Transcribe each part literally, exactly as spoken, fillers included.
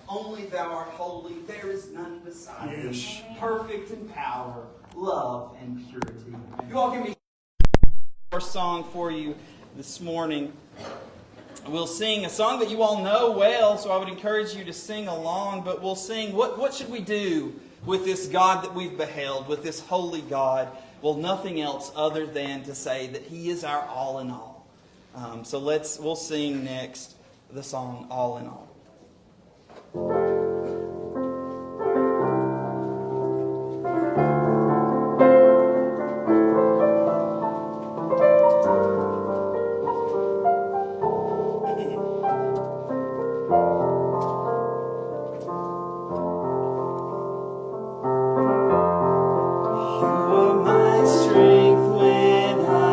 Only Thou art holy, there is none beside Thee. Yes. Perfect in power, love, and purity. You all can be our song for you this morning. We'll sing a song that you all know well, so I would encourage you to sing along, but we'll sing, what, what should we do with this God that we've beheld, with this holy God? Well, nothing else other than to say that He is our all in all. Um, so let's, we'll sing next the song All in All.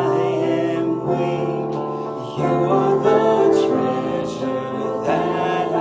You are the treasure that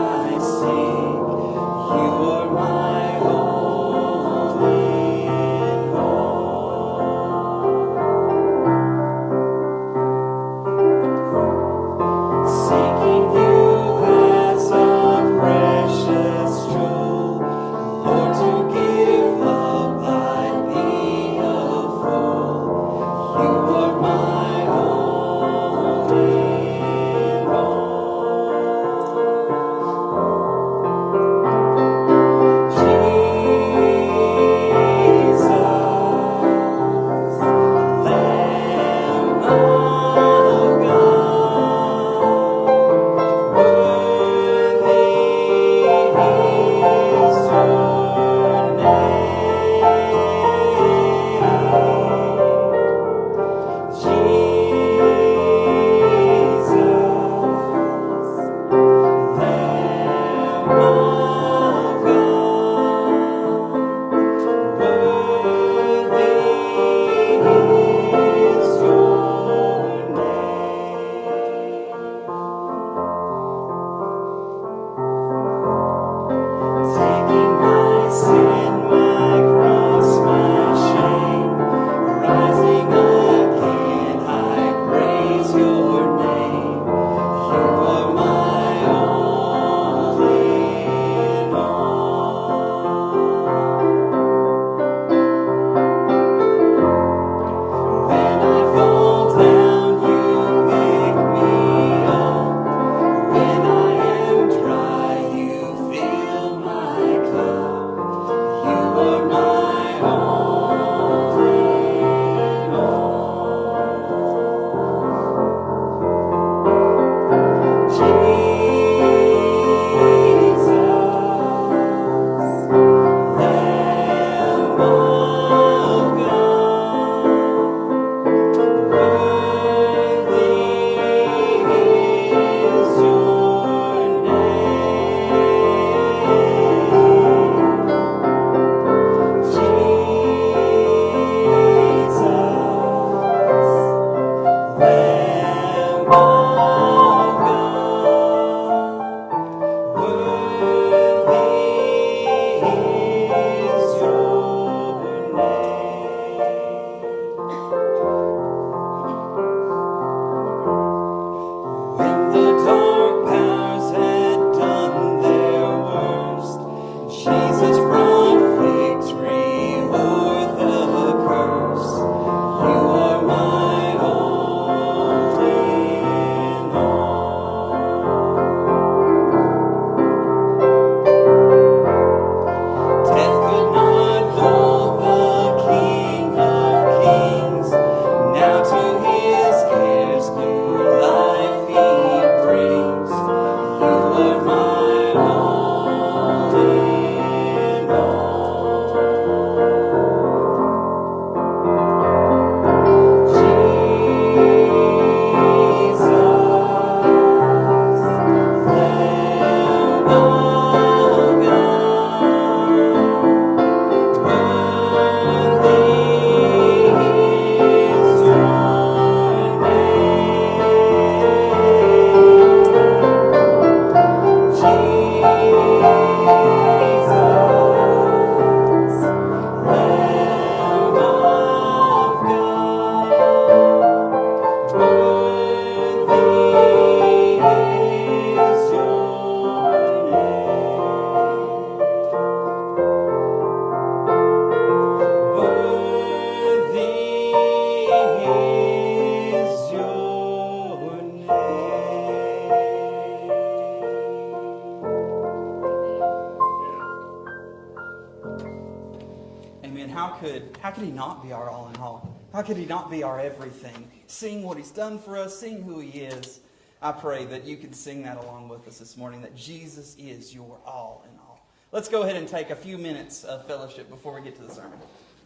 how could how could He not be our all in all? How could He not be our everything? Seeing what He's done for us, seeing who He is, I pray that you can sing that along with us this morning, that Jesus is your all in all. Let's go ahead and take a few minutes of fellowship before we get to the sermon.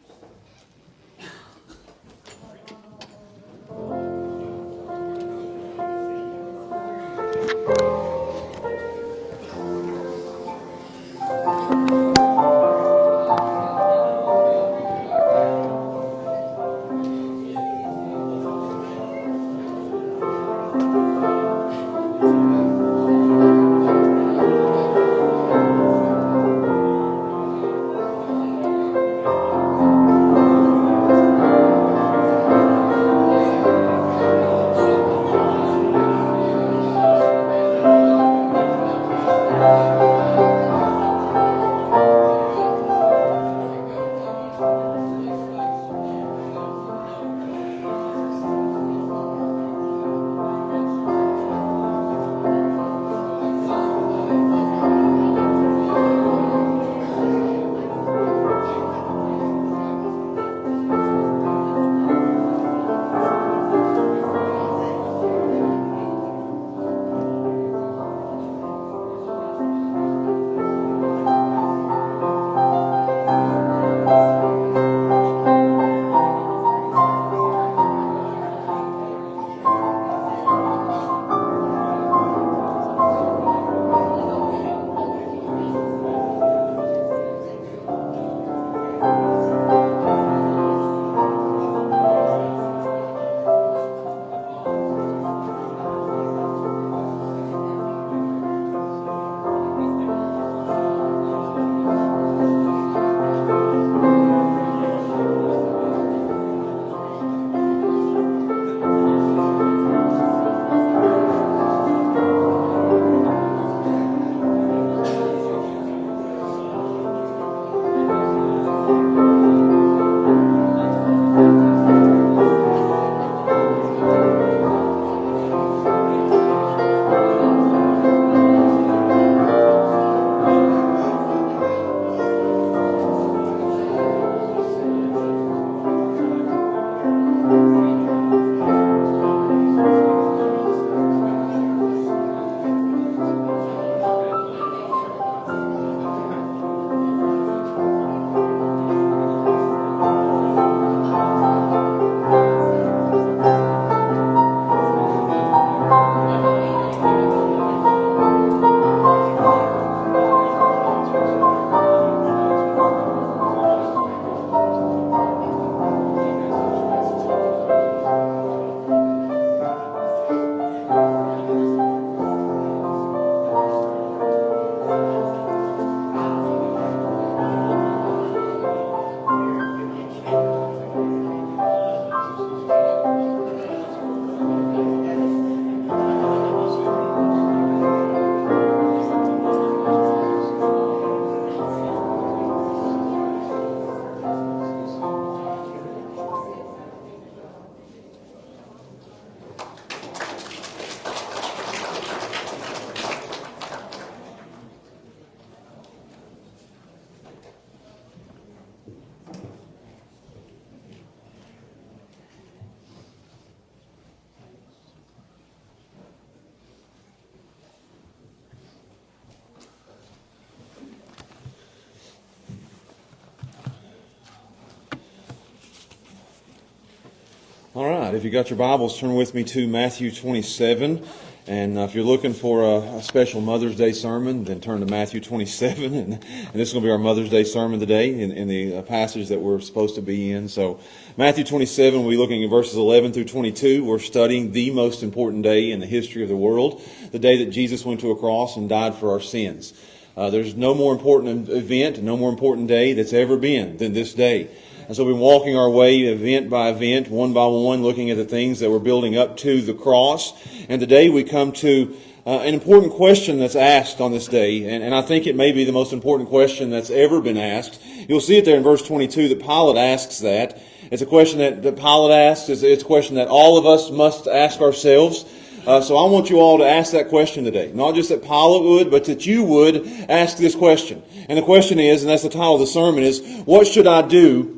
All right, if you got your Bibles, turn with me to Matthew twenty-seven. And uh, if you're looking for a, a special Mother's Day sermon, then turn to Matthew twenty-seven. And, and this is going to be our Mother's Day sermon today in, in the uh, passage that we're supposed to be in. So Matthew twenty-seven, we'll be looking at verses eleven through twenty-two. We're studying the most important day in the history of the world, the day that Jesus went to a cross and died for our sins. Uh, there's no more important event, no more important day that's ever been than this day. And so we've been walking our way event by event, one by one, looking at the things that we're building up to the cross. And today we come to uh, an important question that's asked on this day. And, and I think it may be the most important question that's ever been asked. You'll see it there in verse twenty-two that Pilate asks that. It's a question that, that Pilate asks. It's, it's a question that all of us must ask ourselves. Uh, so I want you all to ask that question today. Not just that Pilate would, but that you would ask this question. And the question is, and that's the title of the sermon, is, what should I do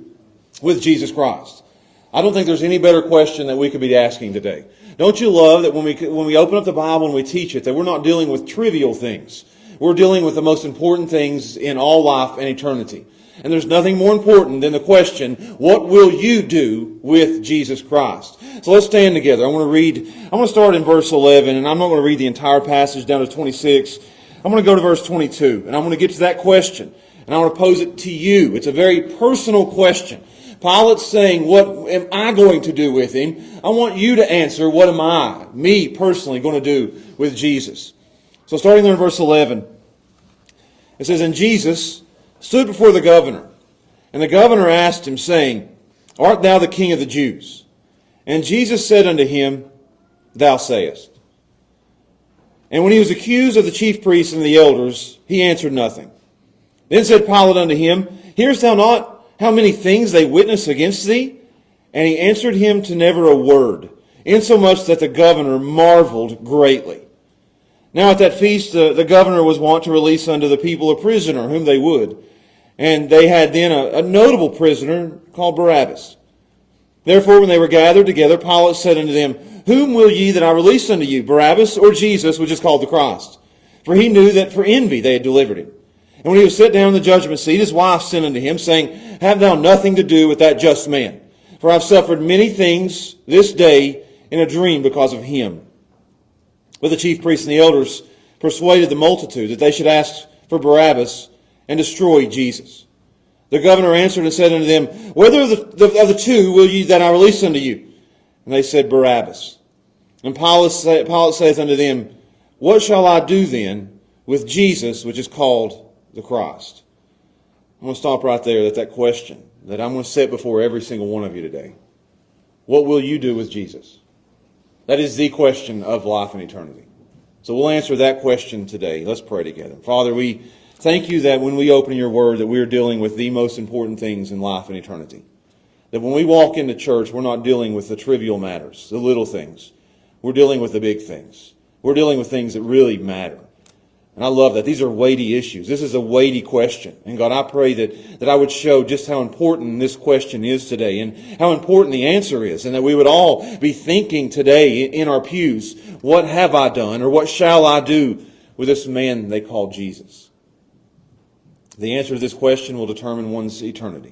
with Jesus Christ? I don't think there's any better question that we could be asking today. Don't you love that when we when we open up the Bible and we teach it, that we're not dealing with trivial things. We're dealing with the most important things in all life and eternity. And there's nothing more important than the question, what will you do with Jesus Christ? So let's stand together. I want to read, I want to start in verse eleven, and I'm not going to read the entire passage down to twenty-six. I'm going to go to verse twenty-two, and I'm going to get to that question, and I want to pose it to you. It's a very personal question. Pilate's saying, what am I going to do with him? I want you to answer, what am I, me personally, going to do with Jesus? So starting there in verse eleven, it says, And Jesus stood before the governor, and the governor asked him, saying, Art thou the king of the Jews? And Jesus said unto him, Thou sayest. And when he was accused of the chief priests and the elders, he answered nothing. Then said Pilate unto him, Hearest thou not how many things they witness against thee? And he answered him to never a word, insomuch that the governor marveled greatly. Now at that feast uh, the governor was wont to release unto the people a prisoner whom they would. And they had then a, a notable prisoner called Barabbas. Therefore when they were gathered together, Pilate said unto them, Whom will ye that I release unto you, Barabbas or Jesus, which is called the Christ? For he knew that for envy they had delivered him. And when he was set down in the judgment seat, his wife sent unto him, saying, Have thou nothing to do with that just man? For I have suffered many things this day in a dream because of him. But the chief priests and the elders persuaded the multitude that they should ask for Barabbas and destroy Jesus. The governor answered and said unto them, Whether of the, the, of the two will ye that I release unto you? And they said, Barabbas. And Pilate, say, Pilate saith unto them, What shall I do then with Jesus, which is called the Christ? I'm going to stop right there at that question that I'm going to set before every single one of you today. What will you do with Jesus? That is the question of life and eternity. So we'll answer that question today. Let's pray together. Father, we thank you that when we open your word that we are dealing with the most important things in life and eternity. That when we walk into church, we're not dealing with the trivial matters, the little things. We're dealing with the big things. We're dealing with things that really matter. And I love that. These are weighty issues. This is a weighty question. And God, I pray that, that I would show just how important this question is today and how important the answer is. And that we would all be thinking today in our pews, what have I done or what shall I do with this man they call Jesus? The answer to this question will determine one's eternity.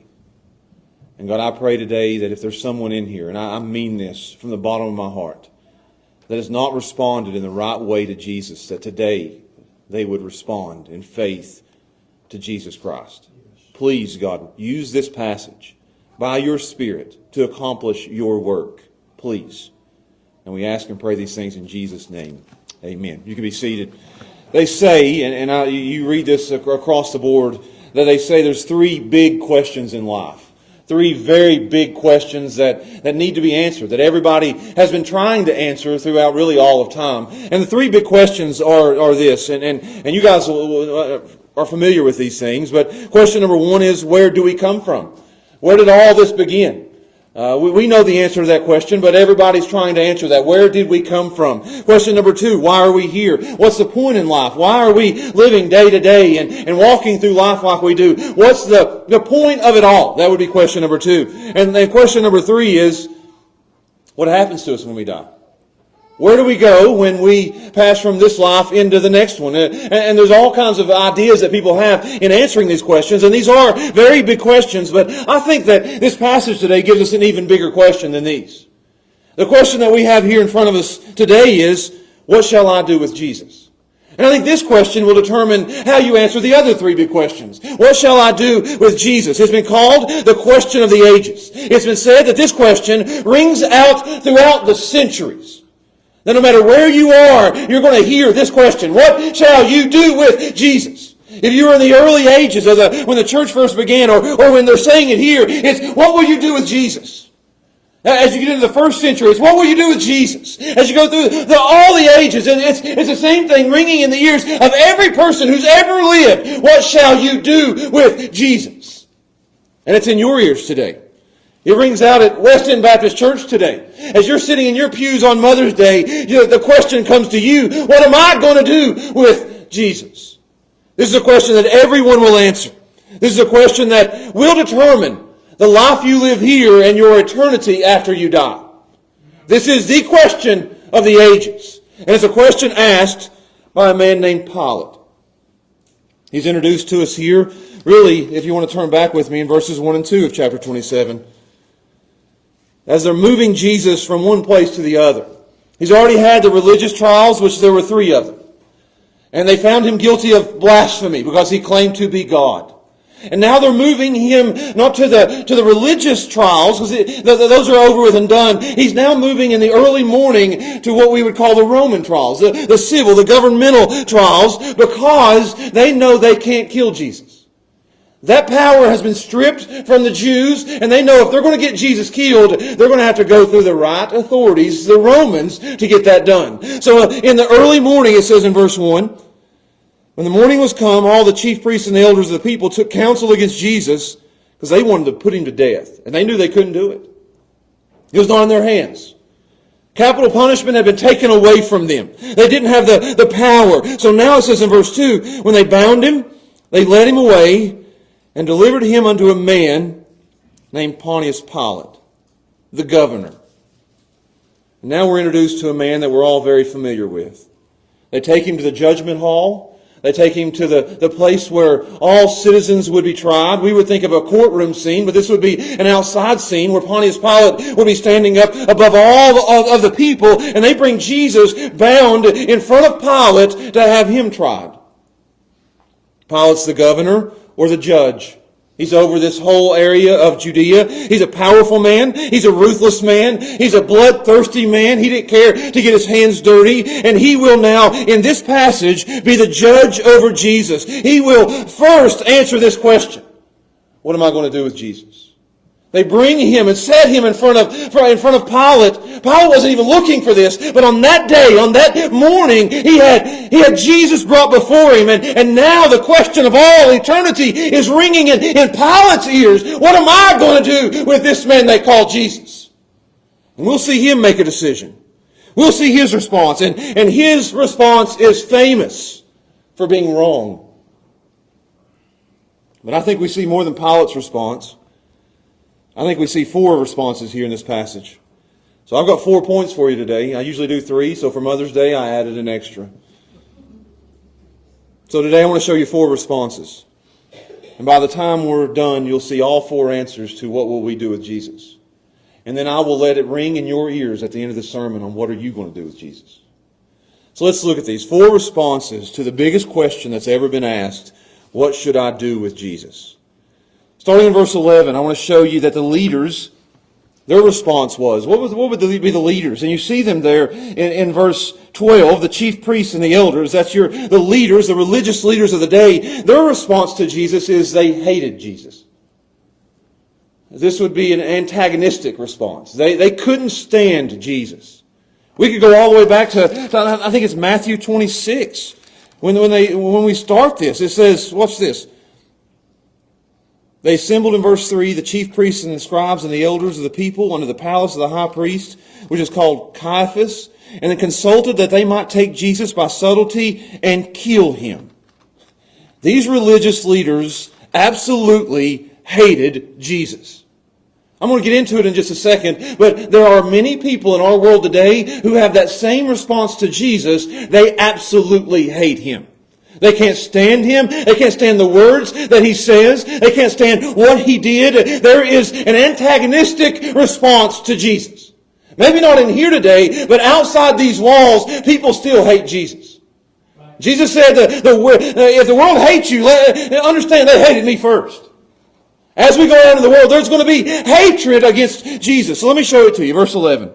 And God, I pray today that if there's someone in here, and I, I mean this from the bottom of my heart, that has not responded in the right way to Jesus, that today they would respond in faith to Jesus Christ. Please, God, use this passage by your Spirit to accomplish your work. Please. And we ask and pray these things in Jesus' name. Amen. You can be seated. They say, and, and I, you read this across the board, that they say there's three big questions in life. Three very big questions that, that need to be answered, that everybody has been trying to answer throughout really all of time. And the three big questions are, are this, and, and, and you guys are familiar with these things, but question number one is, where do we come from? Where did all this begin? Uh, we, we know the answer to that question, but everybody's trying to answer that. Where did we come from? Question number two, why are we here? What's the point in life? Why are we living day to day and, and walking through life like we do? What's the, the point of it all? That would be question number two. And then question number three is, what happens to us when we die? Where do we go when we pass from this life into the next one? And, and there's all kinds of ideas that people have in answering these questions. And these are very big questions. But I think that this passage today gives us an even bigger question than these. The question that we have here in front of us today is, what shall I do with Jesus? And I think this question will determine how you answer the other three big questions. What shall I do with Jesus? It's been called the question of the ages. It's been said that this question rings out throughout the centuries. That no matter where you are, you're going to hear this question. What shall you do with Jesus? If you were in the early ages of the, when the church first began, or, or when they're saying it here, it's, what will you do with Jesus? As you get into the first century, it's, what will you do with Jesus? As you go through the, all the ages, it's, it's the same thing ringing in the ears of every person who's ever lived. What shall you do with Jesus? And it's in your ears today. It rings out at West End Baptist Church today. As you're sitting in your pews on Mother's Day, you know, the question comes to you, what am I going to do with Jesus? This is a question that everyone will answer. This is a question that will determine the life you live here and your eternity after you die? This is the question of the ages. And it's a question asked by a man named Pilate. He's introduced to us here, really, if you want to turn back with me, in verses one and two of chapter twenty-seven. As they're moving Jesus from one place to the other. He's already had the religious trials, which there were three of them. And they found him guilty of blasphemy because he claimed to be God. And now they're moving him not to the to the religious trials, because those are over with and done. He's now moving in the early morning to what we would call the Roman trials, the, the civil, the governmental trials, because they know they can't kill Jesus. That power has been stripped from the Jews, and they know if they're going to get Jesus killed, they're going to have to go through the right authorities, the Romans, to get that done. So in the early morning, it says in verse one, when the morning was come, all the chief priests and the elders of the people took counsel against Jesus because they wanted to put him to death. And they knew they couldn't do it. It was not in their hands. Capital punishment had been taken away from them. They didn't have the, the power. So now it says in verse two, when they bound him, they led him away and delivered him unto a man named Pontius Pilate, the governor. And now we're introduced to a man that we're all very familiar with. They take him to the judgment hall. They take him to the, the place where all citizens would be tried. We would think of a courtroom scene, but this would be an outside scene where Pontius Pilate would be standing up above all of, of the people, and they bring Jesus bound in front of Pilate to have him tried. Pilate's the governor or the judge. He's over this whole area of Judea. He's a powerful man. He's a ruthless man. He's a bloodthirsty man. He didn't care to get his hands dirty. And he will now, in this passage, be the judge over Jesus. He will first answer this question. What am I going to do with Jesus? They bring him and set him in front of in front of Pilate. Pilate wasn't even looking for this, but on that day, on that morning, he had he had Jesus brought before him, and, and now the question of all eternity is ringing in, in Pilate's ears. What am I going to do with this man they call Jesus? And we'll see him make a decision. We'll see his response, and, and his response is famous for being wrong. But I think we see more than Pilate's response. I think we see four responses here in this passage. So I've got four points for you today. I usually do three, so for Mother's Day I added an extra. So today I want to show you four responses. And by the time we're done, you'll see all four answers to what will we do with Jesus. And then I will let it ring in your ears at the end of the sermon on what are you going to do with Jesus. So let's look at these four responses to the biggest question that's ever been asked. What should I do with Jesus? Starting in verse eleven, I want to show you that the leaders, their response was, what, was, what would be the leaders? And you see them there in, in verse twelve, the chief priests and the elders. That's your the leaders, the religious leaders of the day. Their response to Jesus is they hated Jesus. This would be an antagonistic response. They, they couldn't stand Jesus. We could go all the way back to, I think it's Matthew twenty-six. When, when, they, when we start this, it says, watch this. They assembled in verse three the chief priests and the scribes and the elders of the people under the palace of the high priest, which is called Caiaphas, and they consulted that they might take Jesus by subtlety and kill him. These religious leaders absolutely hated Jesus. I'm going to get into it in just a second, but there are many people in our world today who have that same response to Jesus. They absolutely hate him. They can't stand him. They can't stand the words that he says. They can't stand what he did. There is an antagonistic response to Jesus. Maybe not in here today, but outside these walls, people still hate Jesus. Right. Jesus said, the, the, if the world hates you, let, understand they hated me first. As we go out into the world, there's going to be hatred against Jesus. So let me show it to you. Verse eleven.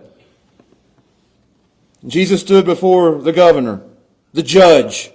Jesus stood before the governor, the judge.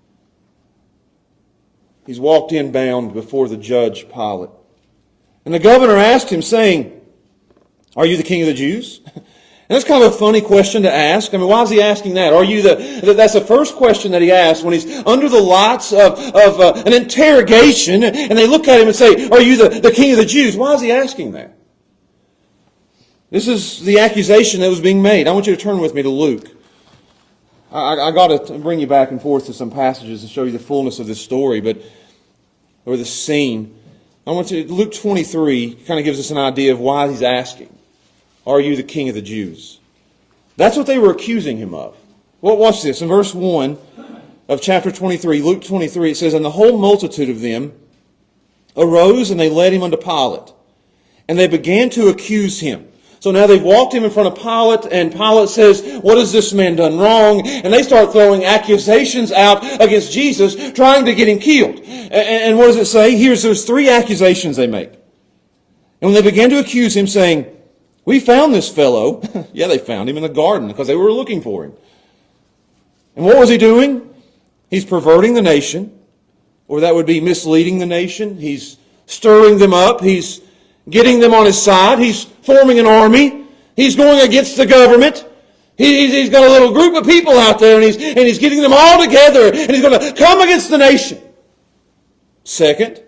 He's walked in bound before the judge Pilate. And the governor asked him, saying, "Are you the king of the Jews?" And that's kind of a funny question to ask. I mean, why is he asking that? Are you the? That's the first question that he asks when he's under the lights of, of uh, an interrogation, and they look at him and say, "Are you the, the king of the Jews?" Why is he asking that? This is the accusation that was being made. I want you to turn with me to Luke. I, I got to bring you back and forth to some passages to show you the fullness of this story, but or this scene. I want to, Luke twenty-three kind of gives us an idea of why he's asking, are you the king of the Jews? That's what they were accusing him of. Well, watch this. In verse one of chapter twenty-three, Luke twenty-three, it says, and the whole multitude of them arose and they led him unto Pilate. And they began to accuse him. So now they've walked him in front of Pilate, and Pilate says, what has this man done wrong? And they start throwing accusations out against Jesus, trying to get him killed. And what does it say? Here's those three accusations they make. And when they began to accuse him, saying, we found this fellow. Yeah, they found him in the garden because they were looking for him. And what was he doing? He's perverting the nation, or that would be misleading the nation. He's stirring them up. He's getting them on his side. He's forming an army. He's going against the government. He, he's got a little group of people out there, and he's, and he's getting them all together, and he's going to come against the nation. Second,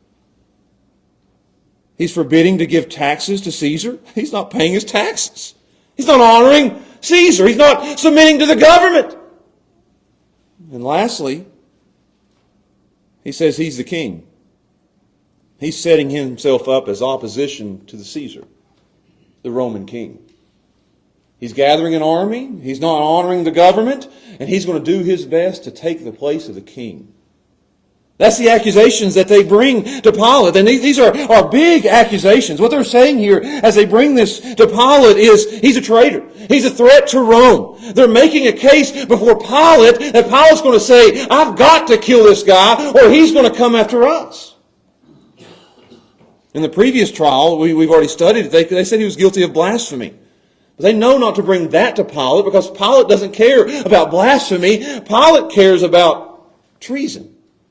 he's forbidding to give taxes to Caesar. He's not paying his taxes. He's not honoring Caesar. He's not submitting to the government. And lastly, he says he's the king. He's setting himself up as opposition to the Caesar, the Roman king. He's gathering an army. He's not honoring the government. And he's going to do his best to take the place of the king. That's the accusations that they bring to Pilate. And these are, are big accusations. What they're saying here as they bring this to Pilate is he's a traitor. He's a threat to Rome. They're making a case before Pilate that Pilate's going to say, I've got to kill this guy or he's going to come after us. In the previous trial, we, we've already studied it, they, they said he was guilty of blasphemy. But they know not to bring that to Pilate because Pilate doesn't care about blasphemy. Pilate cares about treason.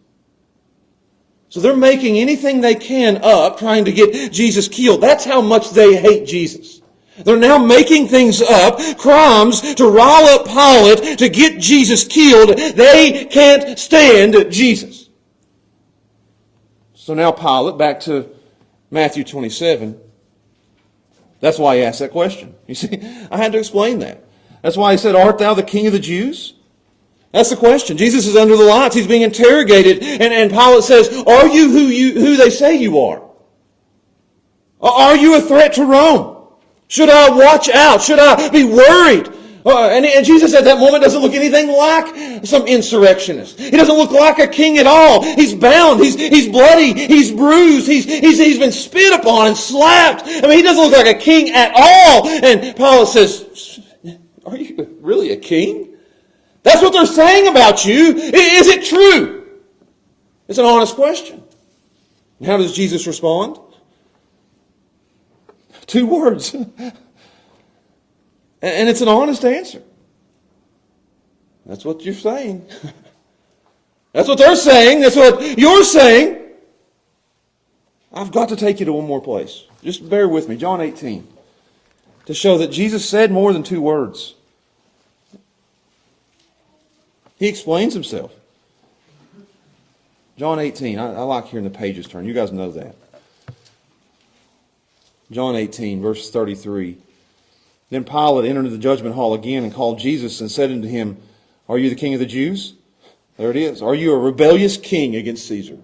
So they're making anything they can up trying to get Jesus killed. That's how much they hate Jesus. They're now making things up, crimes to rile up Pilate to get Jesus killed. They can't stand Jesus. So now Pilate, back to Matthew twenty-seven. That's why he asked that question. You see, I had to explain that. That's why he said, art thou the king of the Jews? That's the question. Jesus is under the lights. He's being interrogated. And, and Pilate says, are you who you who they say you are? Are you a threat to Rome? Should I watch out? Should I be worried? Uh, and, and Jesus at that moment doesn't look anything like some insurrectionist. He doesn't look like a king at all. He's bound. He's, he's bloody. He's bruised. He's, he's, he's been spit upon and slapped. I mean, he doesn't look like a king at all. And Pilate says, are you really a king? That's what they're saying about you. Is it true? It's an honest question. And how does Jesus respond? Two words. And it's an honest answer. That's what you're saying. That's what they're saying. That's what you're saying. I've got to take you to one more place. Just bear with me. John eighteen. To show that Jesus said more than two words. He explains himself. John eighteen. I, I like hearing the pages turn. You guys know that. John eighteen, verse thirty-three. Then Pilate entered the judgment hall again and called Jesus and said unto him, are you the king of the Jews? There it is. Are you a rebellious king against Caesar?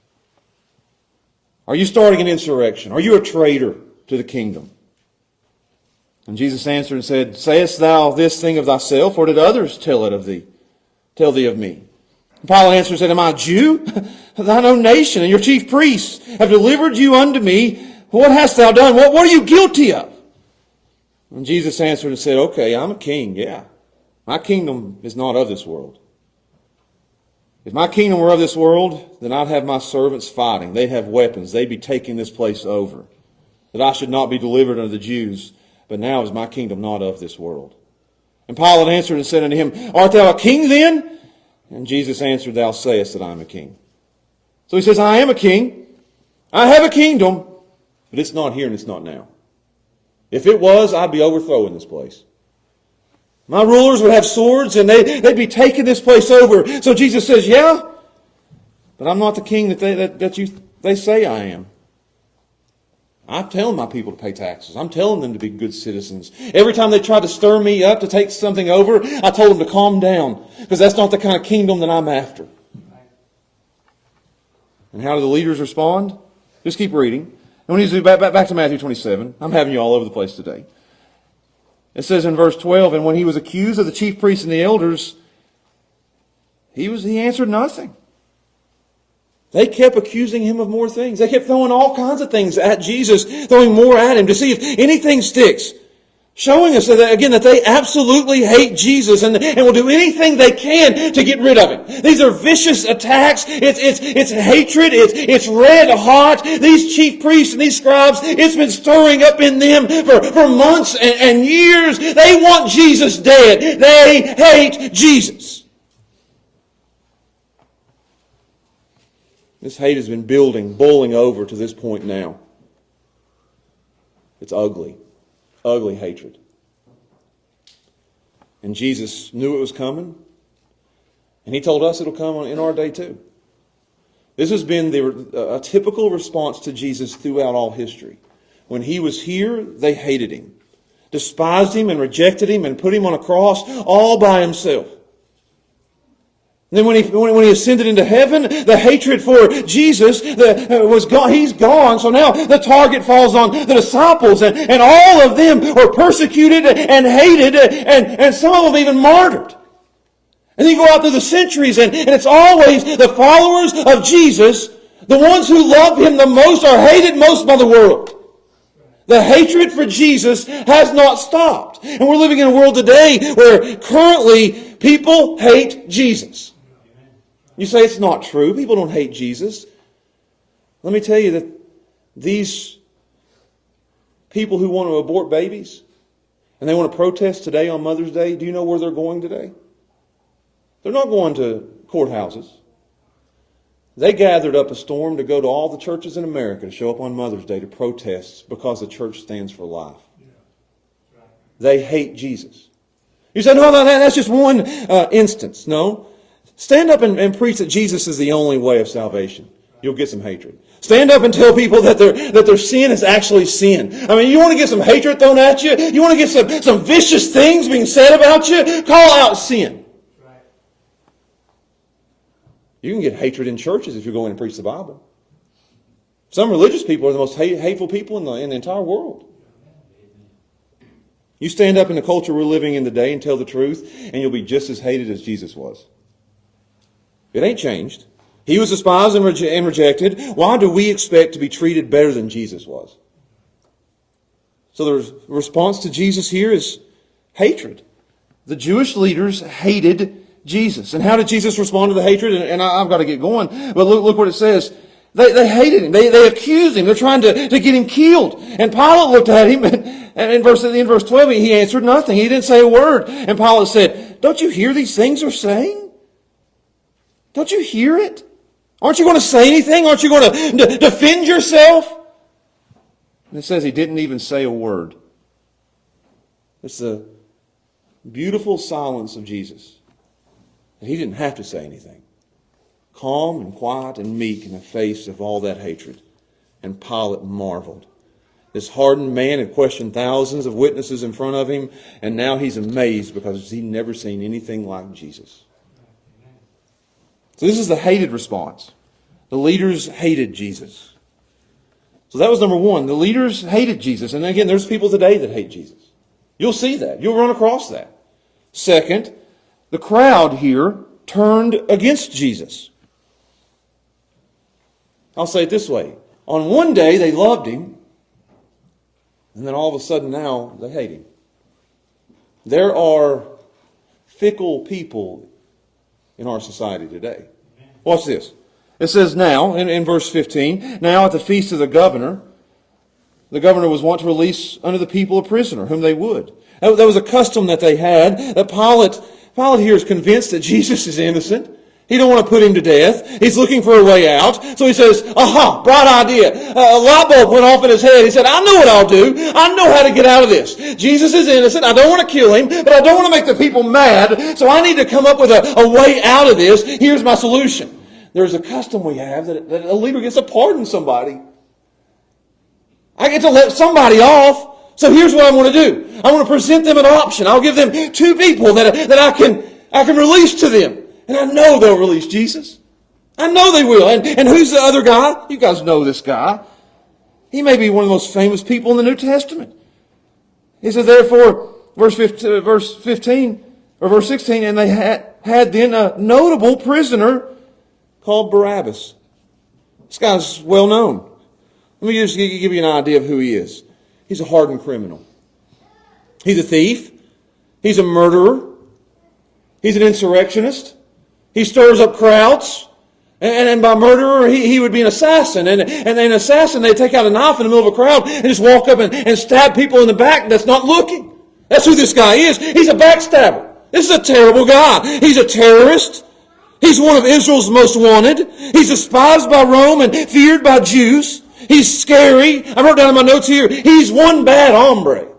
Are you starting an insurrection? Are you a traitor to the kingdom? And Jesus answered and said, sayest thou this thing of thyself, or did others tell it of thee? Tell thee of me. And Pilate answered and said, am I a Jew? Thine own nation and your chief priests have delivered you unto me. What hast thou done? What, what are you guilty of? And Jesus answered and said, okay, I'm a king, yeah. My kingdom is not of this world. If my kingdom were of this world, then I'd have my servants fighting. They'd have weapons. They'd be taking this place over. That I should not be delivered unto the Jews. But now is my kingdom not of this world. And Pilate answered and said unto him, art thou a king then? And Jesus answered, thou sayest that I am a king. So he says, I am a king. I have a kingdom. But it's not here and it's not now. If it was, I'd be overthrowing this place. My rulers would have swords and they, they'd be taking this place over. So Jesus says, yeah, but I'm not the king that they, that, that you, they say I am. I'm telling my people to pay taxes. I'm telling them to be good citizens. Every time they try to stir me up to take something over, I told them to calm down. Because that's not the kind of kingdom that I'm after. And how do the leaders respond? Just keep reading. And when he's back, back, back to Matthew twenty-seven, I'm having you all over the place today. It says in verse twelve, and when he was accused of the chief priests and the elders, he was he answered nothing. They kept accusing him of more things. They kept throwing all kinds of things at Jesus, throwing more at him to see if anything sticks. Showing us that, again, that they absolutely hate Jesus and, and will do anything they can to get rid of him. These are vicious attacks. It's, it's, it's hatred. It's, it's red hot. These chief priests and these scribes, it's been stirring up in them for, for months and, and years. They want Jesus dead. They hate Jesus. This hate has been building, boiling over to this point now. It's ugly. Ugly hatred. And Jesus knew it was coming. And He told us it'll come in our day too. This has been the, a typical response to Jesus throughout all history. When He was here, they hated Him, despised Him and rejected Him and put Him on a cross all by Himself. And then when he, when he ascended into heaven, the hatred for Jesus the, uh, was gone. He's gone. So now the target falls on the disciples. And, and all of them were persecuted and hated. And, and some of them even martyred. And then you go out through the centuries. And, and it's always the followers of Jesus, the ones who love Him the most, are hated most by the world. The hatred for Jesus has not stopped. And we're living in a world today where currently people hate Jesus. You say it's not true. People don't hate Jesus. Let me tell you that these people who want to abort babies and they want to protest today on Mother's Day, do you know where they're going today? They're not going to courthouses. They gathered up a storm to go to all the churches in America to show up on Mother's Day to protest because the church stands for life. They hate Jesus. You say, no, no, that's just one uh, instance. No. Stand up and, and preach that Jesus is the only way of salvation. You'll get some hatred. Stand up and tell people that their, that their sin is actually sin. I mean, you want to get some hatred thrown at you? You want to get some, some vicious things being said about you? Call out sin. You can get hatred in churches if you're going to preach the Bible. Some religious people are the most hate, hateful people in the, in the entire world. You stand up in the culture we're living in today and tell the truth, and you'll be just as hated as Jesus was. It ain't changed. He was despised and, reje- and rejected. Why do we expect to be treated better than Jesus was? So the response to Jesus here is hatred. The Jewish leaders hated Jesus. And how did Jesus respond to the hatred? And, and I, I've got to get going. But look, look what it says. They, they hated Him. They, they accused Him. They're trying to, to get Him killed. And Pilate looked at Him, and, and in, verse, in verse twelve, He answered nothing. He didn't say a word. And Pilate said, don't you hear these things they're saying? Don't you hear it? Aren't you going to say anything? Aren't you going to d- defend yourself? And it says He didn't even say a word. It's the beautiful silence of Jesus. He didn't have to say anything. Calm and quiet and meek in the face of all that hatred. And Pilate marveled. This hardened man had questioned thousands of witnesses in front of him, and now he's amazed because he'd never seen anything like Jesus. So this is the hated response. The leaders hated Jesus. So that was number one. The leaders hated Jesus. And again, there's people today that hate Jesus. You'll see that. You'll run across that. Second, the crowd here turned against Jesus. I'll say it this way. On one day they loved Him, and then all of a sudden now they hate Him. There are fickle people in our society today. Watch this. It says now, in, in verse fifteen, now at the feast of the governor, the governor was wont to release unto the people a prisoner, whom they would. That, that was a custom that they had, that Pilate, Pilate here is convinced that Jesus is innocent. He don't want to put Him to death. He's looking for a way out. So he says, aha, bright idea. A light bulb went off in his head. He said, I know what I'll do. I know how to get out of this. Jesus is innocent. I don't want to kill Him, but I don't want to make the people mad. So I need to come up with a, a way out of this. Here's my solution. There's a custom we have that, that a leader gets to pardon somebody. I get to let somebody off. So here's what I want to do. I want to present them an option. I'll give them two people that, that I can, I can release to them. And I know they'll release Jesus. I know they will. And, and who's the other guy? You guys know this guy. He may be one of the most famous people in the New Testament. He says, therefore, verse fifteen, verse fifteen or verse sixteen, and they had, had then a notable prisoner called Barabbas. This guy's well known. Let me just give you an idea of who he is. He's a hardened criminal. He's a thief. He's a murderer. He's an insurrectionist. He stirs up crowds. And, and by murderer, he, he would be an assassin. And, and an assassin, they take out a knife in the middle of a crowd and just walk up and, and stab people in the back that's not looking. That's who this guy is. He's a backstabber. This is a terrible guy. He's a terrorist. He's one of Israel's most wanted. He's despised by Rome and feared by Jews. He's scary. I wrote down in my notes here, he's one bad hombre.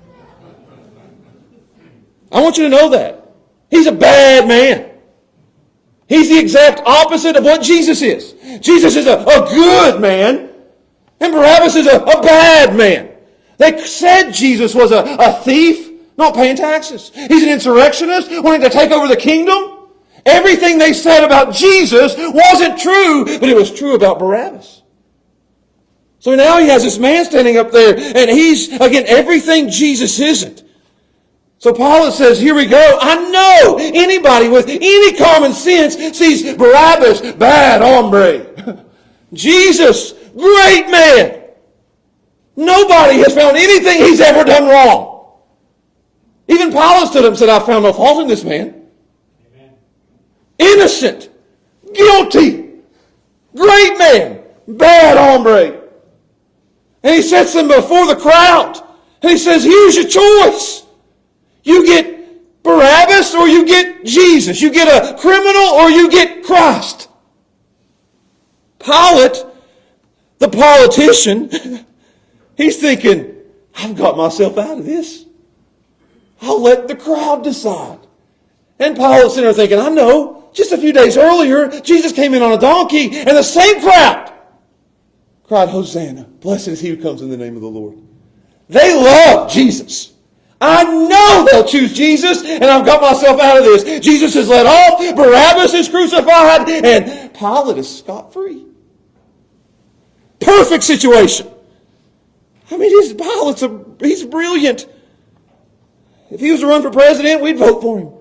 I want you to know that. He's a bad man. He's the exact opposite of what Jesus is. Jesus is a, a good man, and Barabbas is a, a bad man. They said Jesus was a, a thief, not paying taxes. He's an insurrectionist, wanting to take over the kingdom. Everything they said about Jesus wasn't true, but it was true about Barabbas. So now he has this man standing up there, and he's, again, everything Jesus isn't. So Pilate says, here we go. I know anybody with any common sense sees Barabbas, bad hombre. Jesus, great man. Nobody has found anything he's ever done wrong. Even Pilate stood up and said, I found no fault in this man. Amen. Innocent, guilty, great man, bad hombre. And he sets them before the crowd. And he says, here's your choice. You get Barabbas or you get Jesus. You get a criminal or you get Christ. Pilate, the politician, he's thinking, I've got myself out of this. I'll let the crowd decide. And Pilate's sitting there thinking, I know, just a few days earlier, Jesus came in on a donkey and the same crowd cried, Hosanna, blessed is he who comes in the name of the Lord. They love Jesus. I know they'll choose Jesus, and I've got myself out of this. Jesus is let off, Barabbas is crucified, and Pilate is scot-free. Perfect situation. I mean, his Pilate's a, he's brilliant. If he was to run for president, we'd vote for him.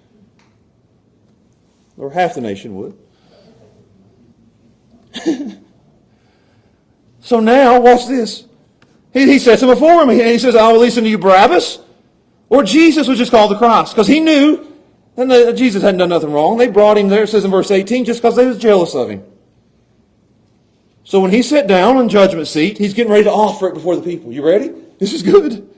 Or half the nation would. So now, watch this. He, he sets him before him, and he says, I will listen to you, Barabbas, or Jesus, which is called the Christ. Because he knew that Jesus hadn't done nothing wrong. They brought him there, it says in verse eighteen, just because they was jealous of him. So when he sat down on judgment seat, he's getting ready to offer it before the people. You ready? This is good.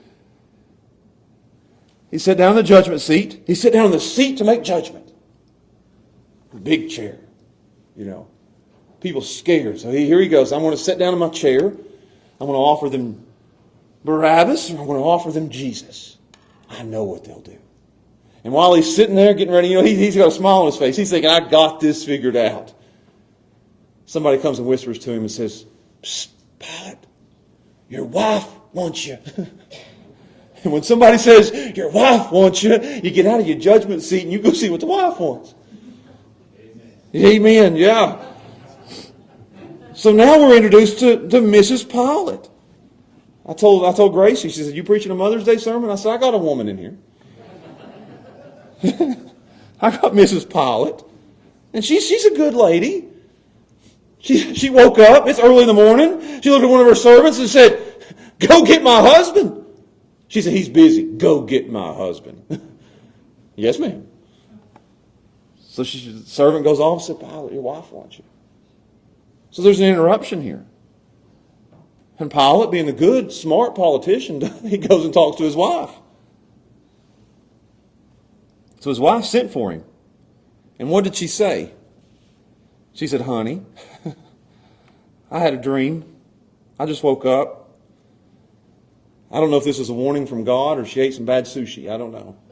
He sat down in the judgment seat. He sat down in the seat to make judgment. Big chair, you know. People scared. So here he goes. I'm going to sit down in my chair. I'm going to offer them Barabbas, and I'm going to offer them Jesus. I know what they'll do. And while he's sitting there getting ready, you know, he, he's got a smile on his face. He's thinking, I got this figured out. Somebody comes and whispers to him and says, Psst, Pilate, your wife wants you. And when somebody says, your wife wants you, you get out of your judgment seat and you go see what the wife wants. Amen. Amen, yeah. So now we're introduced to, to Missus Pilate. I told I told Gracie, she said, you preaching a Mother's Day sermon? I said, I got a woman in here. I got Missus Pilate. And she, she's a good lady. She, she woke up, it's early in the morning. She looked at one of her servants and said, go get my husband. She said, he's busy. Go get my husband. Yes, ma'am. So she, the servant goes off and said, Pilate, your wife wants you. So there's an interruption here. And Pilate, being a good, smart politician, he goes and talks to his wife. So his wife sent for him. And what did she say? She said, honey, I had a dream. I just woke up. I don't know if this is a warning from God or she ate some bad sushi. I don't know.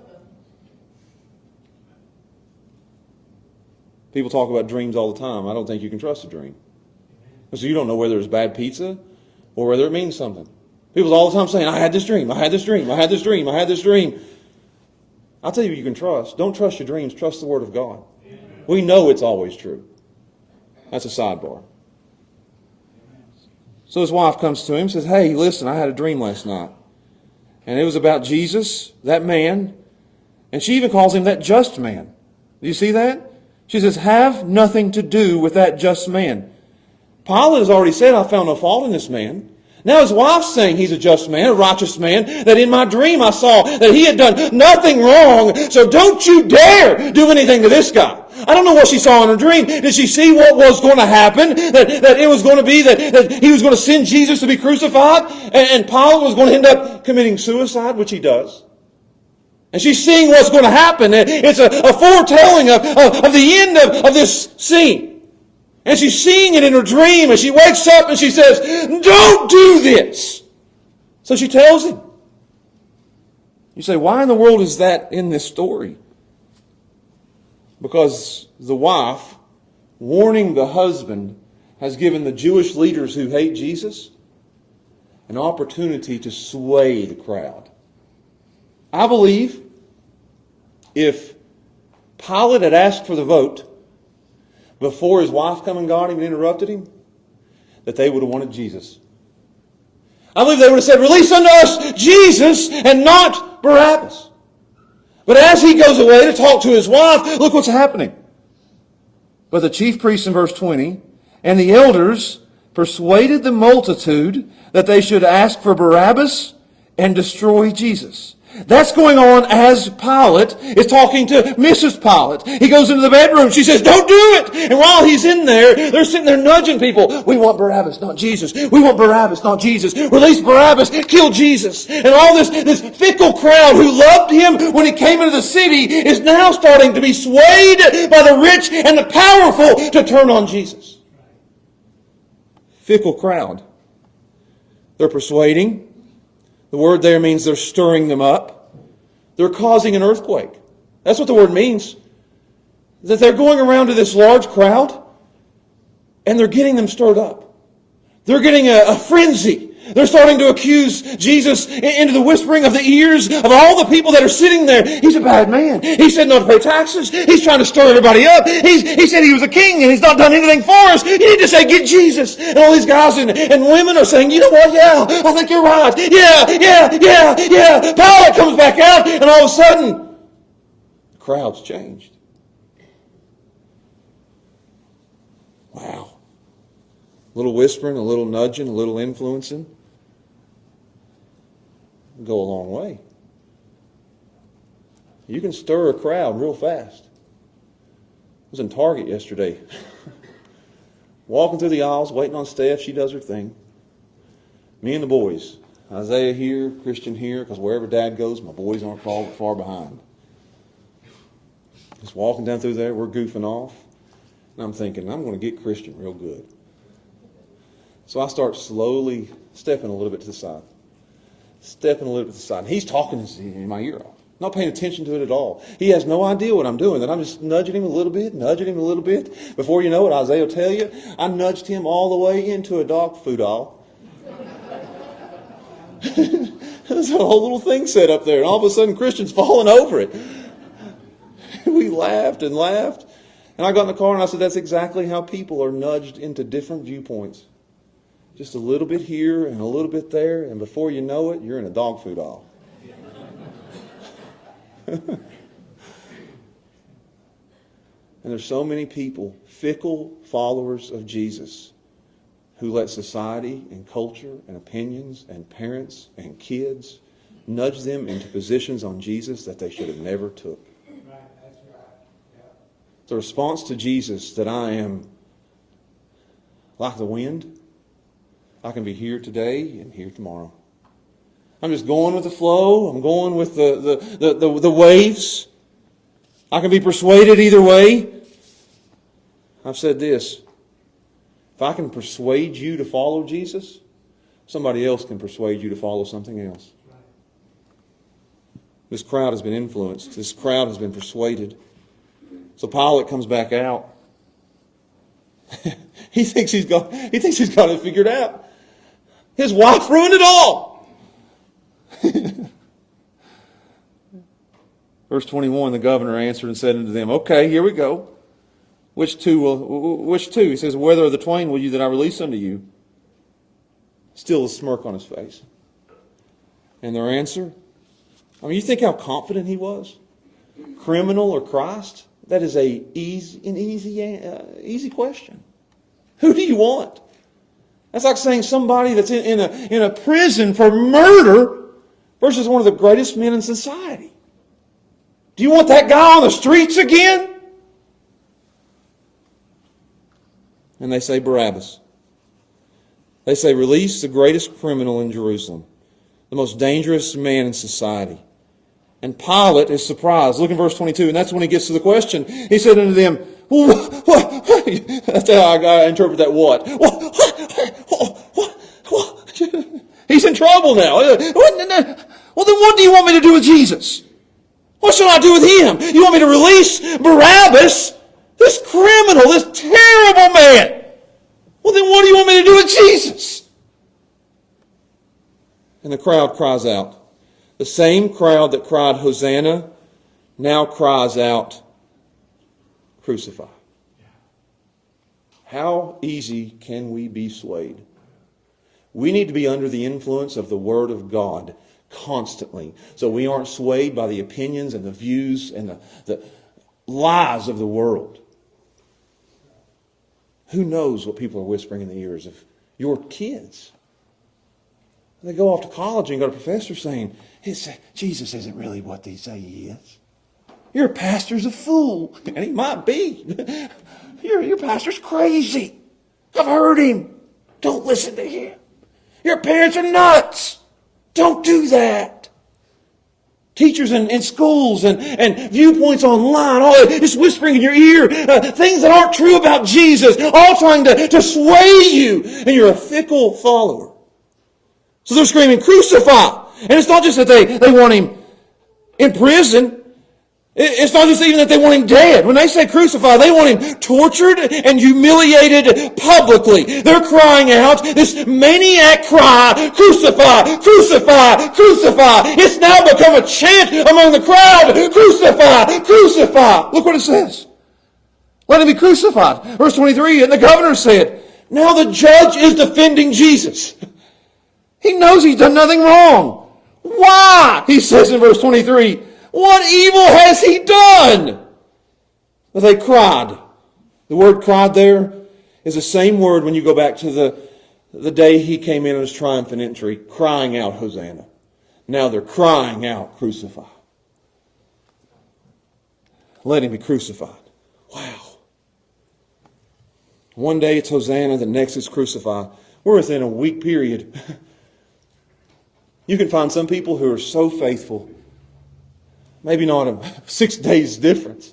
People talk about dreams all the time. I don't think you can trust a dream. So you don't know whether it's bad pizza or whether it means something. People all the time saying, I had this dream, I had this dream, I had this dream, I had this dream. I'll tell you what you can trust. Don't trust your dreams, trust the Word of God. We know it's always true. That's a sidebar. So his wife comes to him and says, hey, listen, I had a dream last night. And it was about Jesus, that man. And she even calls him that just man. Do you see that? She says, have nothing to do with that just man. Pilate has already said, I found no fault in this man. Now his wife's saying he's a just man, a righteous man, that in my dream I saw that he had done nothing wrong, so don't you dare do anything to this guy. I don't know what she saw in her dream. Did she see what was going to happen? That, that it was going to be that, that he was going to send Jesus to be crucified, and, and Pilate was going to end up committing suicide, which he does. And she's seeing what's going to happen. It's a, a foretelling of, of, of the end of, of this scene. And she's seeing it in her dream, and she wakes up and she says, don't do this. So she tells him. You say, why in the world is that in this story? Because the wife, warning the husband, has given the Jewish leaders who hate Jesus an opportunity to sway the crowd. I believe if Pilate had asked for the vote before his wife come and got him and interrupted him, that they would have wanted Jesus. I believe they would have said, release unto us Jesus and not Barabbas. But as he goes away to talk to his wife, look what's happening. But the chief priests in verse twenty and the elders persuaded the multitude that they should ask for Barabbas and destroy Jesus. That's going on as Pilate is talking to Missus Pilate. He goes into the bedroom. She says, don't do it. And while he's in there, they're sitting there nudging people. We want Barabbas, not Jesus. We want Barabbas, not Jesus. Release Barabbas, kill Jesus. And all this, this fickle crowd who loved him when he came into the city is now starting to be swayed by the rich and the powerful to turn on Jesus. Fickle crowd. They're persuading. The word there means they're stirring them up. They're causing an earthquake. That's what the word means. That they're going around to this large crowd and they're getting them stirred up. They're getting a, a frenzy. They're starting to accuse Jesus into the whispering of the ears of all the people that are sitting there. He's a bad man. He said not to pay taxes. He's trying to stir everybody up. He's, he said he was a king and he's not done anything for us. You need to say, get Jesus. And all these guys and, and women are saying, you know what? Yeah, I think you're right. Yeah, yeah, yeah, yeah. Pilate comes back out and all of a sudden, the crowd's changed. Wow. A little whispering, a little nudging, a little influencing. Go a long way. You can stir a crowd real fast. I was in Target yesterday. Walking through the aisles, waiting on Steph. She does her thing. Me and the boys. Isaiah here, Christian here, because wherever Dad goes, my boys aren't far, far behind. Just walking down through there, we're goofing off. And I'm thinking, I'm going to get Christian real good. So I start slowly stepping a little bit to the side. Stepping a little bit to the side. He's talking in my ear off. Not paying attention to it at all. He has no idea what I'm doing. That I'm just nudging him a little bit, nudging him a little bit. Before you know it, Isaiah will tell you, I nudged him all the way into a dog food aisle. There's a whole little thing set up there. And all of a sudden, Christian's falling over it. We laughed and laughed. And I got in the car and I said, that's exactly how people are nudged into different viewpoints. Just a little bit here and a little bit there, and before you know it, you're in a dog food aisle. And there's so many people, fickle followers of Jesus, who let society and culture and opinions and parents and kids nudge them into positions on Jesus that they should have never took. Right, that's right. Yeah. The response to Jesus that I am like the wind. I can be here today and here tomorrow. I'm just going with the flow. I'm going with the, the, the, the, the waves. I can be persuaded either way. I've said this. If I can persuade you to follow Jesus, somebody else can persuade you to follow something else. This crowd has been influenced. This crowd has been persuaded. So Pilate comes back out. he thinks he's got he thinks he's got it figured out. His wife ruined it all. Verse twenty-one, the governor answered and said unto them, okay, here we go. Which two will which two? He says, whether of the twain will you that I release unto you? still a smirk on his face. And their answer? I mean, you think how confident he was? Criminal or Christ? That is a easy, an easy, uh, easy question. Who do you want? That's like saying somebody that's in, in, a, in a prison for murder versus one of the greatest men in society. Do you want that guy on the streets again? And they say Barabbas. They say release the greatest criminal in Jerusalem, the most dangerous man in society. And Pilate is surprised. Look in verse twenty-two, and that's when he gets to the question. He said unto them, well, what, what? That's how I interpret that what? What? What? What? What? He's in trouble now. Well, then what do you want me to do with Jesus? What shall I do with him? You want me to release Barabbas, this criminal, this terrible man? Well, then what do you want me to do with Jesus? And the crowd cries out. The same crowd that cried, Hosanna, now cries out, crucify. How easy can we be swayed? We need to be under the influence of the Word of God constantly, so we aren't swayed by the opinions and the views and the, the lies of the world. Who knows what people are whispering in the ears of your kids? They go off to college and got a professor saying, Jesus isn't really what they say he is. Your pastor's a fool. And he might be. Your, your pastor's crazy. I've heard him. Don't listen to him. Your parents are nuts. Don't do that. Teachers in, in schools and, and viewpoints online, all just whispering in your ear, uh, things that aren't true about Jesus, all trying to, to sway you. And you're a fickle follower. So they're screaming, crucify. And it's not just that they, they want him in prison. It's not just even that they want him dead. When they say crucify, they want him tortured and humiliated publicly. They're crying out this maniac cry, crucify, crucify, crucify. It's now become a chant among the crowd, crucify, crucify. Look what it says. Let him be crucified. Verse twenty-three, and the governor said, now the judge is defending Jesus. He knows he's done nothing wrong. Why? He says in verse twenty-three, what evil has he done? But they cried. The word cried there is the same word when you go back to the, the day he came in on his triumphant entry, crying out, Hosanna. Now they're crying out, crucify. Let him be crucified. Wow. One day it's Hosanna, the next is crucify. We're within a week period. You can find some people who are so faithful. Maybe not a six days difference.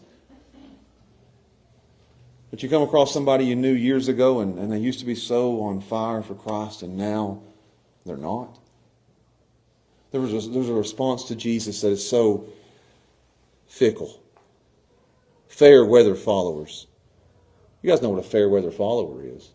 But you come across somebody you knew years ago and, and they used to be so on fire for Christ and now they're not. There was a, there's a response to Jesus that is so fickle. Fair weather followers. You guys know what a fair weather follower is.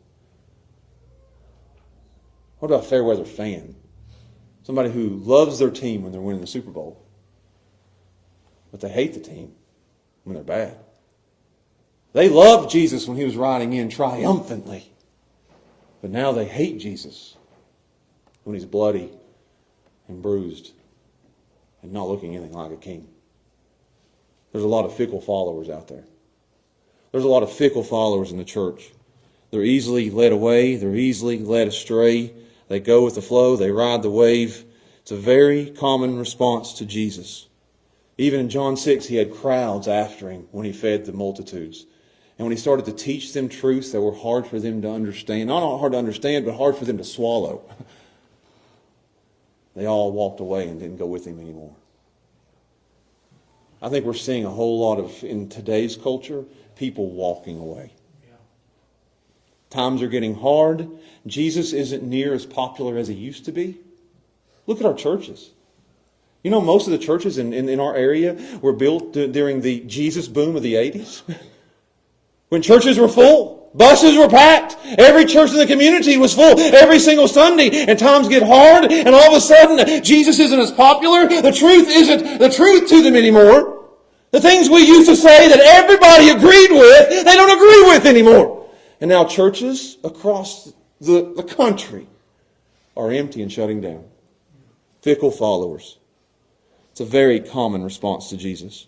What about a fair weather fan? Somebody who loves their team when they're winning the Super Bowl. But they hate the team when they're bad. They loved Jesus when he was riding in triumphantly. But now they hate Jesus when he's bloody and bruised and not looking anything like a king. There's a lot of fickle followers out there. There's a lot of fickle followers in the church. They're easily led away. They're easily led astray. They go with the flow. They ride the wave. It's a very common response to Jesus. Even in John six, he had crowds after him when he fed the multitudes. And when he started to teach them truths that were hard for them to understand, not hard to understand, but hard for them to swallow, they all walked away and didn't go with him anymore. I think we're seeing a whole lot of, in today's culture, people walking away. Yeah. Times are getting hard. Jesus isn't near as popular as he used to be. Look at our churches. You know, most of the churches in, in, in our area were built d- during the Jesus boom of the eighties. When churches were full, buses were packed, every church in the community was full every single Sunday, and times get hard, and all of a sudden Jesus isn't as popular, the truth isn't the truth to them anymore. The things we used to say that everybody agreed with, they don't agree with anymore. And now churches across the, the country are empty and shutting down. Fickle followers. It's a very common response to Jesus.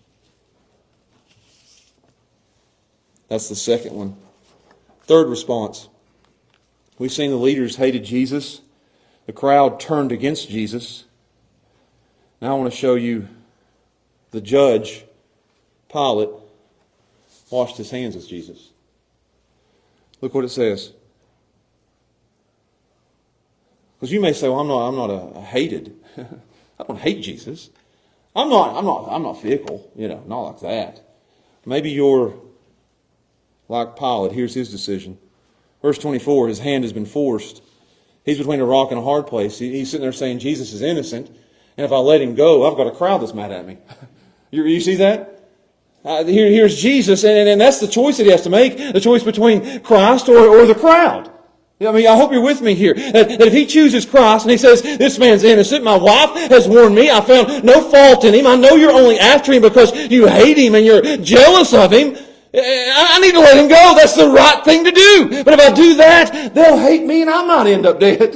That's the second one. Third response. We've seen the leaders hated Jesus. The crowd turned against Jesus. Now I want to show you the judge, Pilate, washed his hands with Jesus. Look what it says. Because you may say, well, I'm not, I'm not a, a hated. I don't hate Jesus. I'm not, I'm not, I'm not fickle, you know, not like that. Maybe you're like Pilate. Here's his decision. Verse twenty-four, his hand has been forced. He's between a rock and a hard place. He, he's sitting there saying Jesus is innocent. And if I let him go, I've got a crowd that's mad at me. you, you see that? Uh, here, here's Jesus, and, and that's the choice that he has to make. The choice between Christ or, or the crowd. I mean, I hope you're with me here. That, that if he chooses Christ and he says, this man's innocent, my wife has warned me, I found no fault in him, I know you're only after him because you hate him and you're jealous of him, I need to let him go. That's the right thing to do. But if I do that, they'll hate me and I might end up dead.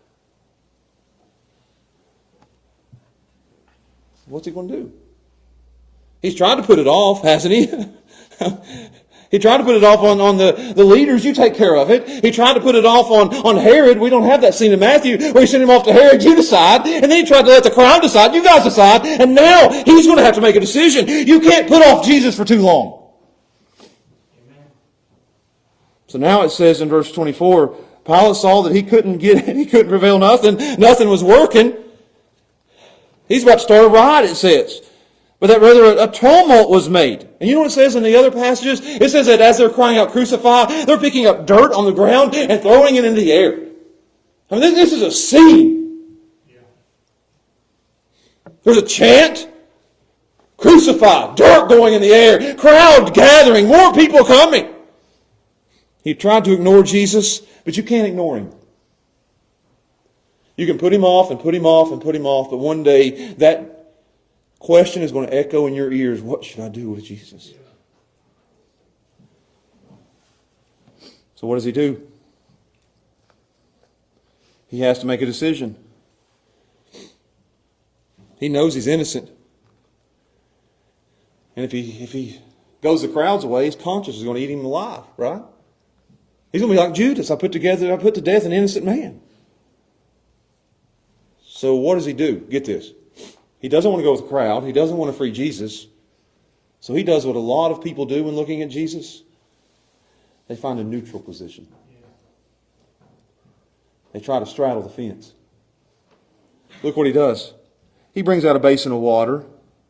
What's he going to do? He's tried to put it off, hasn't he? He tried to put it off on, on the, the leaders. You take care of it. He tried to put it off on, on Herod. We don't have that scene in Matthew where he sent him off to Herod. You decide. And then he tried to let the crowd decide. You guys decide. And now he's going to have to make a decision. You can't put off Jesus for too long. Amen. So now it says in verse twenty-four, Pilate saw that he couldn't get, he couldn't prevail nothing. Nothing was working. He's about to start a riot, it says. But that rather a tumult was made. And you know what it says in the other passages? It says that as they're crying out, crucify, they're picking up dirt on the ground and throwing it into the air. I mean, this is a scene. Yeah. There's a chant. Crucify, dirt going in the air, crowd gathering, more people coming. He tried to ignore Jesus, but you can't ignore him. You can put him off and put him off and put him off, but one day that question is going to echo in your ears. What should I do with Jesus? So what does he do? He has to make a decision. He knows he's innocent. And if he if he goes the crowd's way, his conscience is going to eat him alive, right? He's going to be like Judas. I put together, I put to death an innocent man. So what does he do? Get this. He doesn't want to go with the crowd. He doesn't want to free Jesus. So he does what a lot of people do when looking at Jesus. They find a neutral position. They try to straddle the fence. Look what he does. He brings out a basin of water.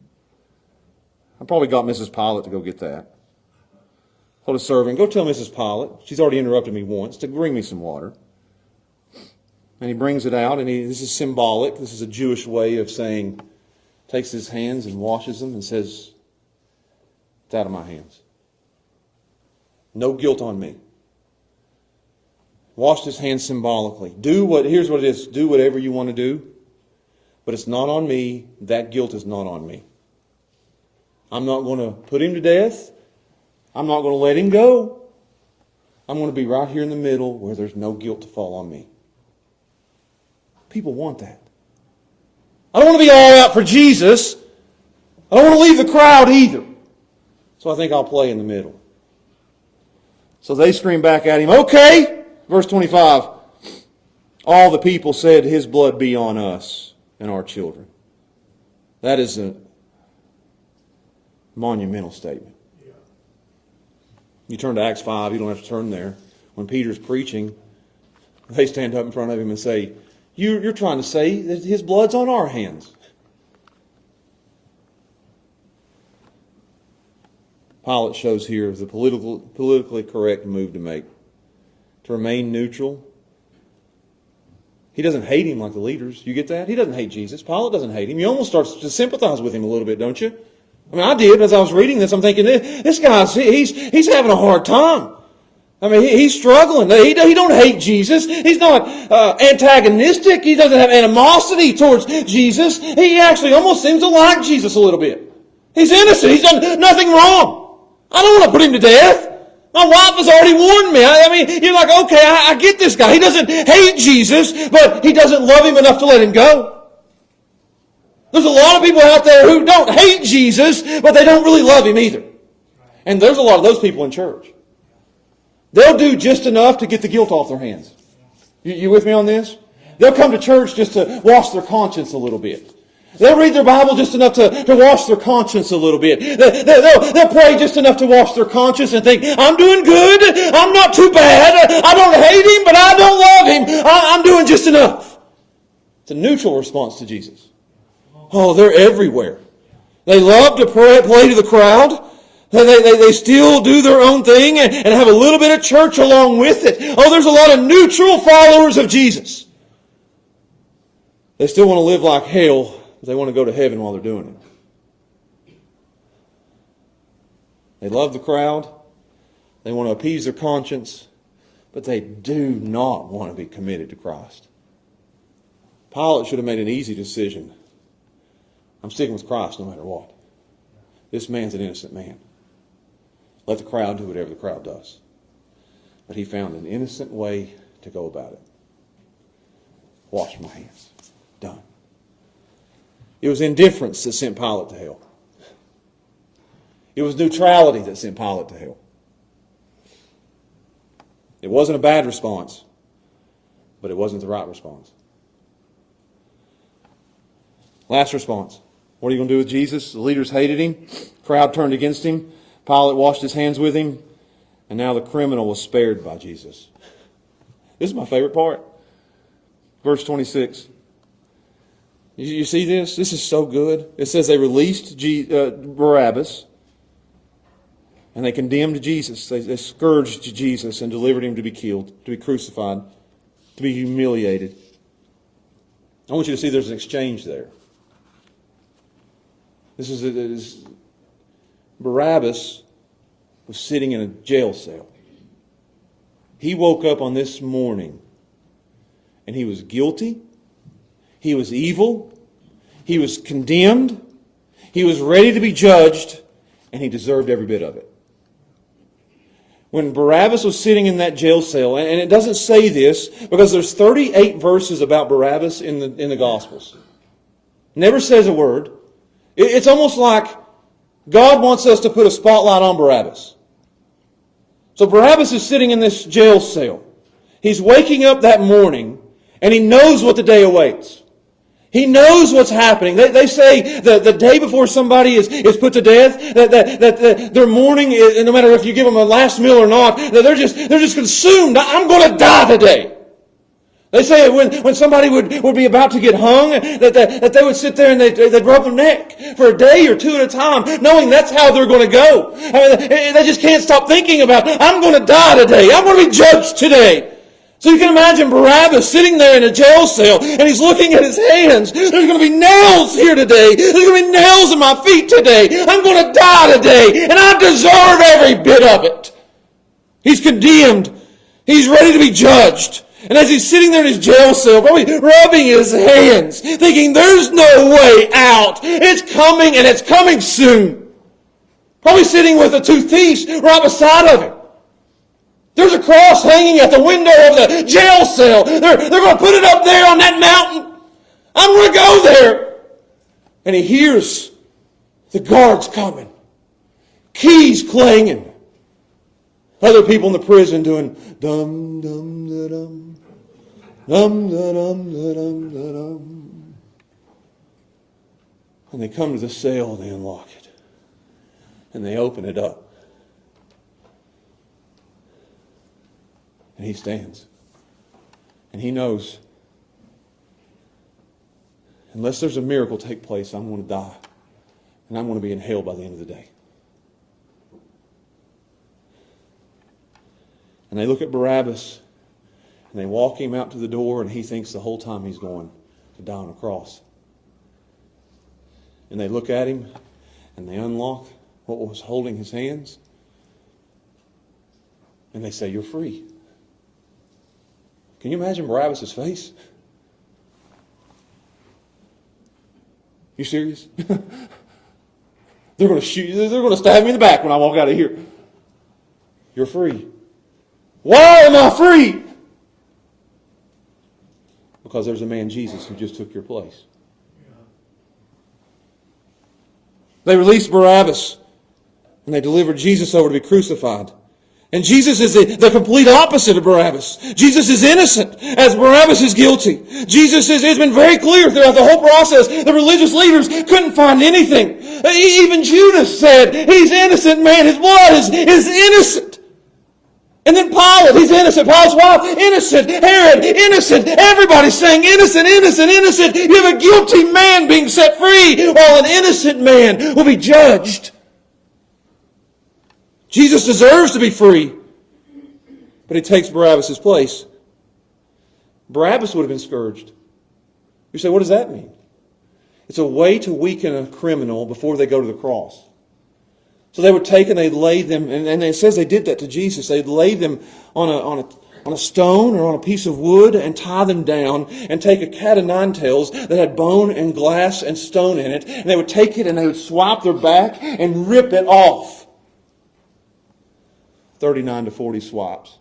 I probably got Missus Pilate to go get that. Told his servant, go tell Missus Pilate, she's already interrupted me once, to bring me some water. And he brings it out, and he, this is symbolic. This is a Jewish way of saying, takes his hands and washes them and says, it's out of my hands. No guilt on me. Washed his hands symbolically. Do what, here's what it is, do whatever you want to do, but it's not on me. That guilt is not on me. I'm not going to put him to death. I'm not going to let him go. I'm going to be right here in the middle where there's no guilt to fall on me. People want that. I don't want to be all out for Jesus. I don't want to leave the crowd either. So I think I'll play in the middle. So they scream back at him, okay. Verse twenty-five. All the people said, his blood be on us and our children. That is a monumental statement. You turn to Acts five, you don't have to turn there. When Peter's preaching, they stand up in front of him and say, You're trying to say that his blood's on our hands. Pilate shows here the political, politically correct move to make. To remain neutral. He doesn't hate him like the leaders. You get that? He doesn't hate Jesus. Pilate doesn't hate him. You almost start to sympathize with him a little bit, don't you? I mean, I did as I was reading this. I'm thinking, this guy's, he's, he's having a hard time. I mean, he, he's struggling. He, he don't hate Jesus. He's not uh, antagonistic. He doesn't have animosity towards Jesus. He actually almost seems to like Jesus a little bit. He's innocent. He's done nothing wrong. I don't want to put him to death. My wife has already warned me. I, I mean, you're like, okay, I, I get this guy. He doesn't hate Jesus, but he doesn't love him enough to let him go. There's a lot of people out there who don't hate Jesus, but they don't really love him either. And there's a lot of those people in church. They'll do just enough to get the guilt off their hands. You, you with me on this? They'll come to church just to wash their conscience a little bit. They'll read their Bible just enough to, to wash their conscience a little bit. They, they, they'll, they'll pray just enough to wash their conscience and think, I'm doing good. I'm not too bad. I don't hate him, but I don't love him. I, I'm doing just enough. It's a neutral response to Jesus. Oh, they're everywhere. They love to pray, play to the crowd. They, they, they still do their own thing and, and have a little bit of church along with it. Oh, there's a lot of neutral followers of Jesus. They still want to live like hell. They want to go to heaven while they're doing it. They love the crowd. They want to appease their conscience. But they do not want to be committed to Christ. Pilate should have made an easy decision. I'm sticking with Christ no matter what. This man's an innocent man. Let the crowd do whatever the crowd does. But he found an innocent way to go about it. Wash my hands. Done. It was indifference that sent Pilate to hell. It was neutrality that sent Pilate to hell. It wasn't a bad response, but it wasn't the right response. Last response. What are you going to do with Jesus? The leaders hated him. The crowd turned against him. Pilate washed his hands with him. And now the criminal was spared by Jesus. This is my favorite part. Verse twenty-six. You see this? This is so good. It says they released G, uh, Barabbas and they condemned Jesus. They, they scourged Jesus and delivered him to be killed, to be crucified, to be humiliated. I want you to see there's an exchange there. This is, a, this, Barabbas was sitting in a jail cell. He woke up on this morning and he was guilty. He was evil. He was condemned. He was ready to be judged, and he deserved every bit of it. When Barabbas was sitting in that jail cell, and it doesn't say this because there's thirty-eight verses about Barabbas in the in the Gospels. Never says a word. It's almost like God wants us to put a spotlight on Barabbas. So Barabbas is sitting in this jail cell. He's waking up that morning, and he knows what the day awaits. He knows what's happening. They, they say that the day before somebody is, is put to death, that, that, that, that their mourning, is, no matter if you give them a last meal or not, that they're just, they're just consumed. I'm going to die today. They say when, when somebody would, would be about to get hung, that, that, that they would sit there and they'd, they'd rub their neck for a day or two at a time, knowing that's how they're going to go. I mean, they just can't stop thinking about, I'm going to die today. I'm going to be judged today. So you can imagine Barabbas sitting there in a jail cell and he's looking at his hands. There's going to be nails here today. There's going to be nails in my feet today. I'm going to die today and I deserve every bit of it. He's condemned. He's ready to be judged. And as he's sitting there in his jail cell, probably rubbing his hands, thinking there's no way out. It's coming and it's coming soon. Probably sitting with the two thieves right beside of him. There's a cross hanging at the window of the jail cell. They're, they're going to put it up there on that mountain. I'm going to go there. And he hears the guards coming. Keys clanging. Other people in the prison doing dum dum da dum. Dum da dum da dum da dum. And they come to the cell and they unlock it. And they open it up. And he stands. And he knows, unless there's a miracle take place, I'm going to die. And I'm going to be in hell by the end of the day. And they look at Barabbas, and they walk him out to the door, and he thinks the whole time he's going to die on a cross. And they look at him, and they unlock what was holding his hands, and they say, you're free. Can you imagine Barabbas' face? You serious? They're going to shoot. They're going to stab me in the back when I walk out of here. You're free. Why am I free? Because there's a man, Jesus, who just took your place. They released Barabbas, and they delivered Jesus over to be crucified. And Jesus is the, the complete opposite of Barabbas. Jesus is innocent, as Barabbas is guilty. Jesus is, has been very clear throughout the whole process. The religious leaders couldn't find anything. Even Judas said, he's innocent, man. His blood is, is innocent. And then Pilate, he's innocent. Pilate's wife, innocent. Herod, innocent. Everybody's saying innocent, innocent, innocent. You have a guilty man being set free, while an innocent man will be judged. Jesus deserves to be free, but he takes Barabbas' place. Barabbas would have been scourged. You say, what does that mean? It's a way to weaken a criminal before they go to the cross. So they would take and they'd lay them, and, and it says they did that to Jesus. They'd lay them on a, on a, on a stone or on a piece of wood and tie them down and take a cat of nine tails that had bone and glass and stone in it, and they would take it and they would swipe their back and rip it off. thirty-nine to forty swipes.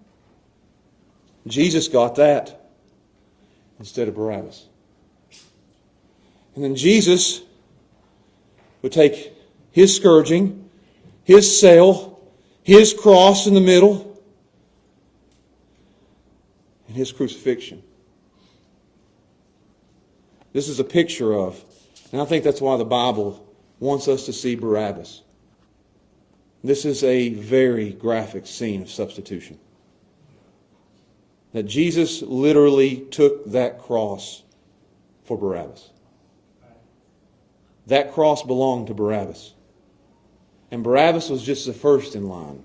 Jesus got that instead of Barabbas. And then Jesus would take his scourging, his cell, his cross in the middle, and his crucifixion. This is a picture of, and I think that's why the Bible wants us to see Barabbas. This is a very graphic scene of substitution. That Jesus literally took that cross for Barabbas. That cross belonged to Barabbas. And Barabbas was just the first in line.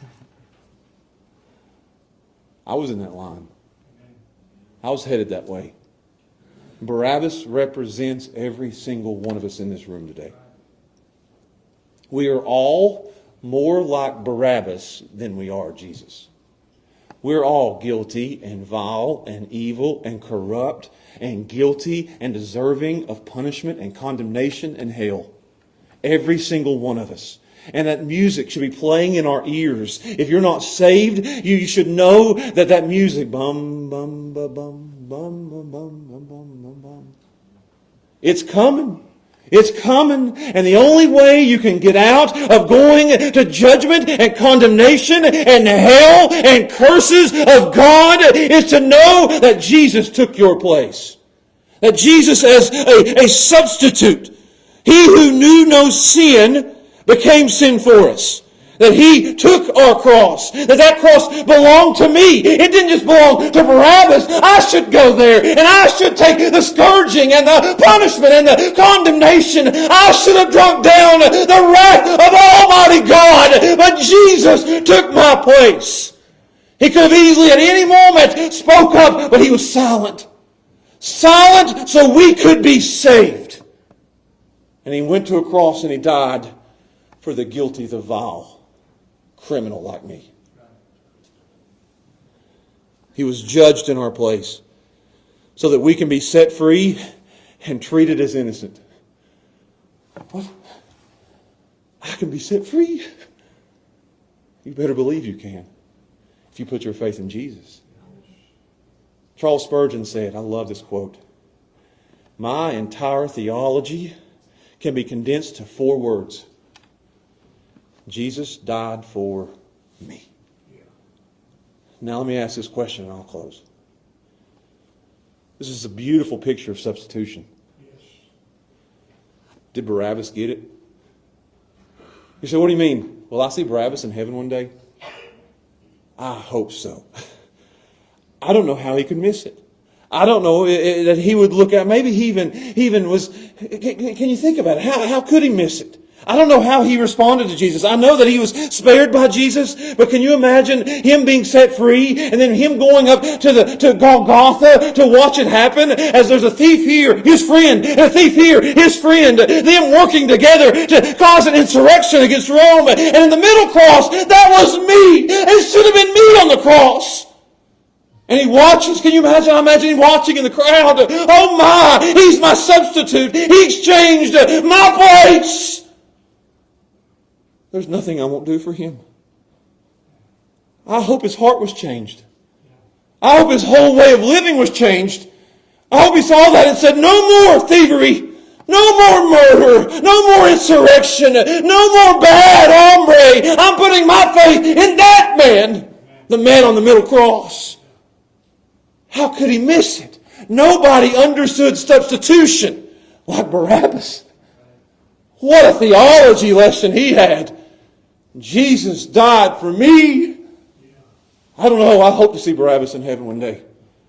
I was in that line. I was headed that way. Barabbas represents every single one of us in this room today. We are all more like Barabbas than we are Jesus. We're all guilty and vile and evil and corrupt and guilty and deserving of punishment and condemnation and hell. Every single one of us. And that music should be playing in our ears. If you're not saved, you should know that that music, bum, bum, bum, bum, bum, bum, bum, bum, bum, bum. It's coming. It's coming, and the only way you can get out of going to judgment and condemnation and hell and curses of God is to know that Jesus took your place. That Jesus as a, a substitute, He who knew no sin became sin for us. That He took our cross. That that cross belonged to me. It didn't just belong to Barabbas. I should go there. And I should take the scourging and the punishment and the condemnation. I should have drunk down the wrath of Almighty God. But Jesus took my place. He could have easily at any moment spoke up, but He was silent. Silent so we could be saved. And He went to a cross and He died for the guilty, the vile criminal like me. He was judged in our place so that we can be set free and treated as innocent. What? I can be set free? You better believe you can if you put your faith in Jesus. Charles Spurgeon said, I love this quote, my entire theology can be condensed to four words. Jesus died for me. Now let me ask this question and I'll close. This is a beautiful picture of substitution. Did Barabbas get it? You say, what do you mean? Will I see Barabbas in heaven one day? I hope so. I don't know how he could miss it. I don't know that he would look at, maybe he even, he even was, can you think about it? How, how could he miss it? I don't know how he responded to Jesus. I know that he was spared by Jesus, but can you imagine him being set free and then him going up to the to Golgotha to watch it happen as there's a thief here, his friend, and a thief here, his friend, them working together to cause an insurrection against Rome. And in the middle cross, that was me. It should have been me on the cross. And he watches, can you imagine? I imagine him watching in the crowd. Oh my, he's my substitute. He exchanged my place. There's nothing I won't do for him. I hope his heart was changed. I hope his whole way of living was changed. I hope he saw that and said, no more thievery. No more murder. No more insurrection. No more bad hombre. I'm putting my faith in that man. The man on the middle cross. How could he miss it? Nobody understood substitution like Barabbas. What a theology lesson he had. Jesus died for me. I don't know. I hope to see Barabbas in heaven one day.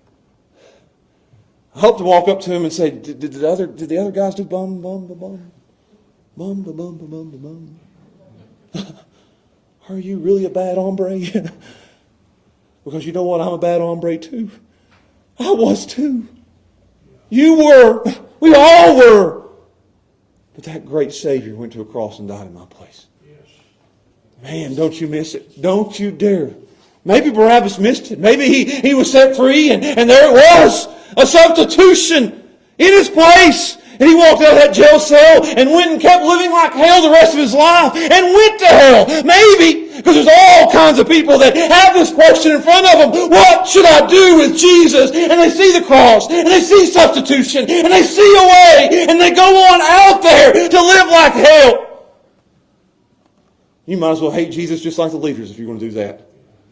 I hope to walk up to him and say, did, did, the, other, did the other guys do bum, bum, bum, bum? Bum, bum, bum, bum, bum, bum. Are you really a bad hombre? Because you know what? I'm a bad hombre too. I was too. You were. We all were. But that great Savior went to a cross and died in my place. Man, don't you miss it. Don't you dare. Maybe Barabbas missed it. Maybe he, he was set free and, and there it was. A substitution in his place. And he walked out of that jail cell and went and kept living like hell the rest of his life. And went to hell. Maybe. Because there's all kinds of people that have this question in front of them. What should I do with Jesus? And they see the cross. And they see substitution. And they see a way. And they go on out there to live like hell. You might as well hate Jesus just like the leaders if you're going to do that.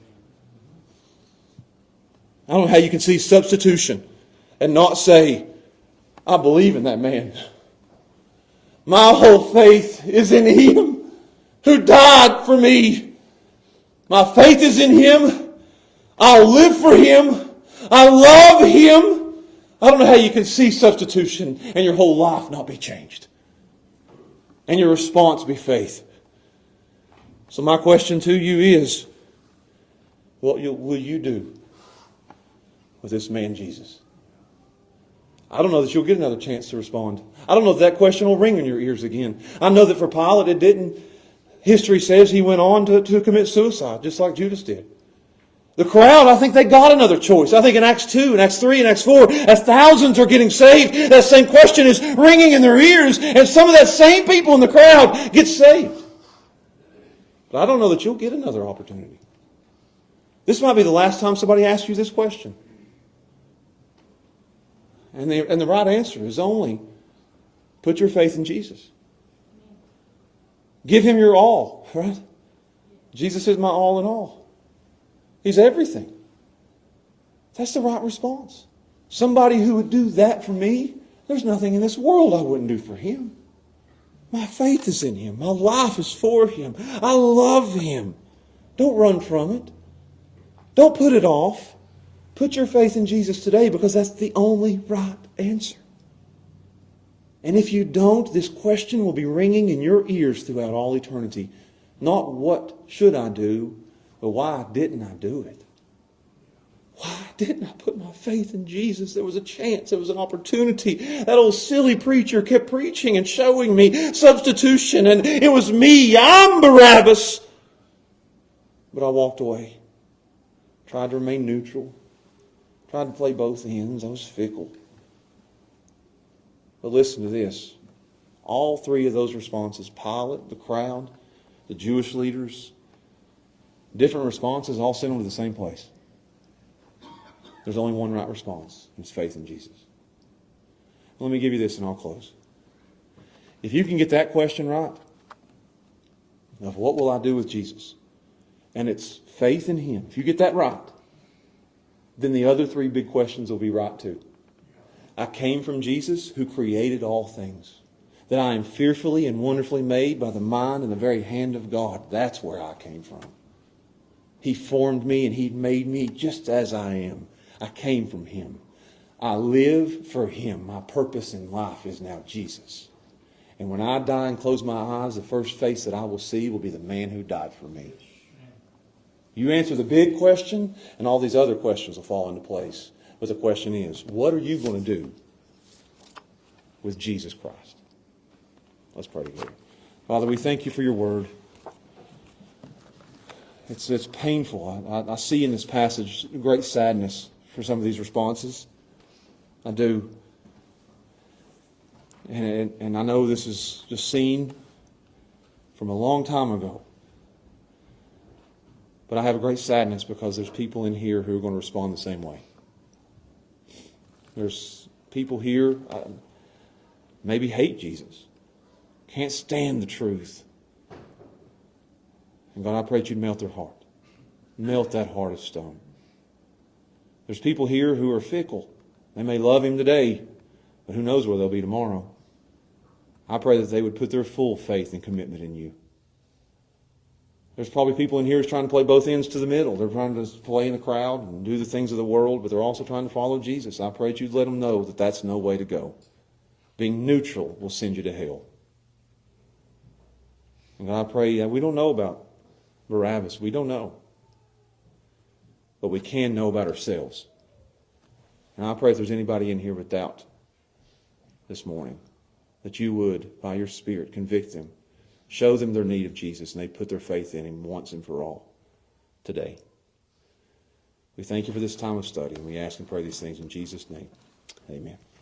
I don't know how you can see substitution and not say, I believe in that man. My whole faith is in him who died for me. My faith is in him. I'll live for him. I love him. I don't know how you can see substitution and your whole life not be changed. And your response be faith. So my question to you is, what will you do with this man Jesus? I don't know that you'll get another chance to respond. I don't know if that question will ring in your ears again. I know that for Pilate it didn't. History says he went on to, to commit suicide, just like Judas did. The crowd, I think they got another choice. I think in Acts two, in Acts three, in Acts four, as thousands are getting saved, that same question is ringing in their ears, and some of that same people in the crowd get saved. But I don't know that you'll get another opportunity. This might be the last time somebody asks you this question. And the, and the right answer is only put your faith in Jesus. Give him your all, right? Jesus is my all in all. He's everything. That's the right response. Somebody who would do that for me, there's nothing in this world I wouldn't do for him. My faith is in him. My life is for him. I love him. Don't run from it. Don't put it off. Put your faith in Jesus today because that's the only right answer. And if you don't, this question will be ringing in your ears throughout all eternity. Not what should I do, but why didn't I do it? Why didn't I put my faith in Jesus? There was a chance. There was an opportunity. That old silly preacher kept preaching and showing me substitution. And it was me. I'm Barabbas. But I walked away. Tried to remain neutral. Tried to play both ends. I was fickle. But listen to this. All three of those responses, Pilate, the crowd, the Jewish leaders, different responses, all sent them to the same place. There's only one right response. It's faith in Jesus. Let me give you this and I'll close. If you can get that question right, of what will I do with Jesus? And it's faith in him. If you get that right, then the other three big questions will be right too. I came from Jesus who created all things. That I am fearfully and wonderfully made by the mind and the very hand of God. That's where I came from. He formed me and he made me just as I am. I came from him. I live for him. My purpose in life is now Jesus. And when I die and close my eyes, the first face that I will see will be the man who died for me. You answer the big question, and all these other questions will fall into place. But the question is, what are you going to do with Jesus Christ? Let's pray together. Father, we thank you for your word. It's, it's painful. I, I see in this passage great sadness for some of these responses. I do. And, and, and I know this is just seen from a long time ago. But I have a great sadness because there's people in here who are going to respond the same way. There's people here uh, maybe hate Jesus, can't stand the truth. And God, I pray that you'd melt their heart. Melt that heart of stone. There's people here who are fickle. They may love him today, but who knows where they'll be tomorrow. I pray that they would put their full faith and commitment in you. There's probably people in here who's trying to play both ends to the middle. They're trying to play in the crowd and do the things of the world, but they're also trying to follow Jesus. I pray that you'd let them know that that's no way to go. Being neutral will send you to hell. And God, I pray that we don't know about Barabbas. We don't know. But we can know about ourselves. And I pray if there's anybody in here with doubt this morning, that you would, by your Spirit, convict them. Show them their need of Jesus, and they put their faith in him once and for all today. We thank you for this time of study, and we ask and pray these things in Jesus' name. Amen.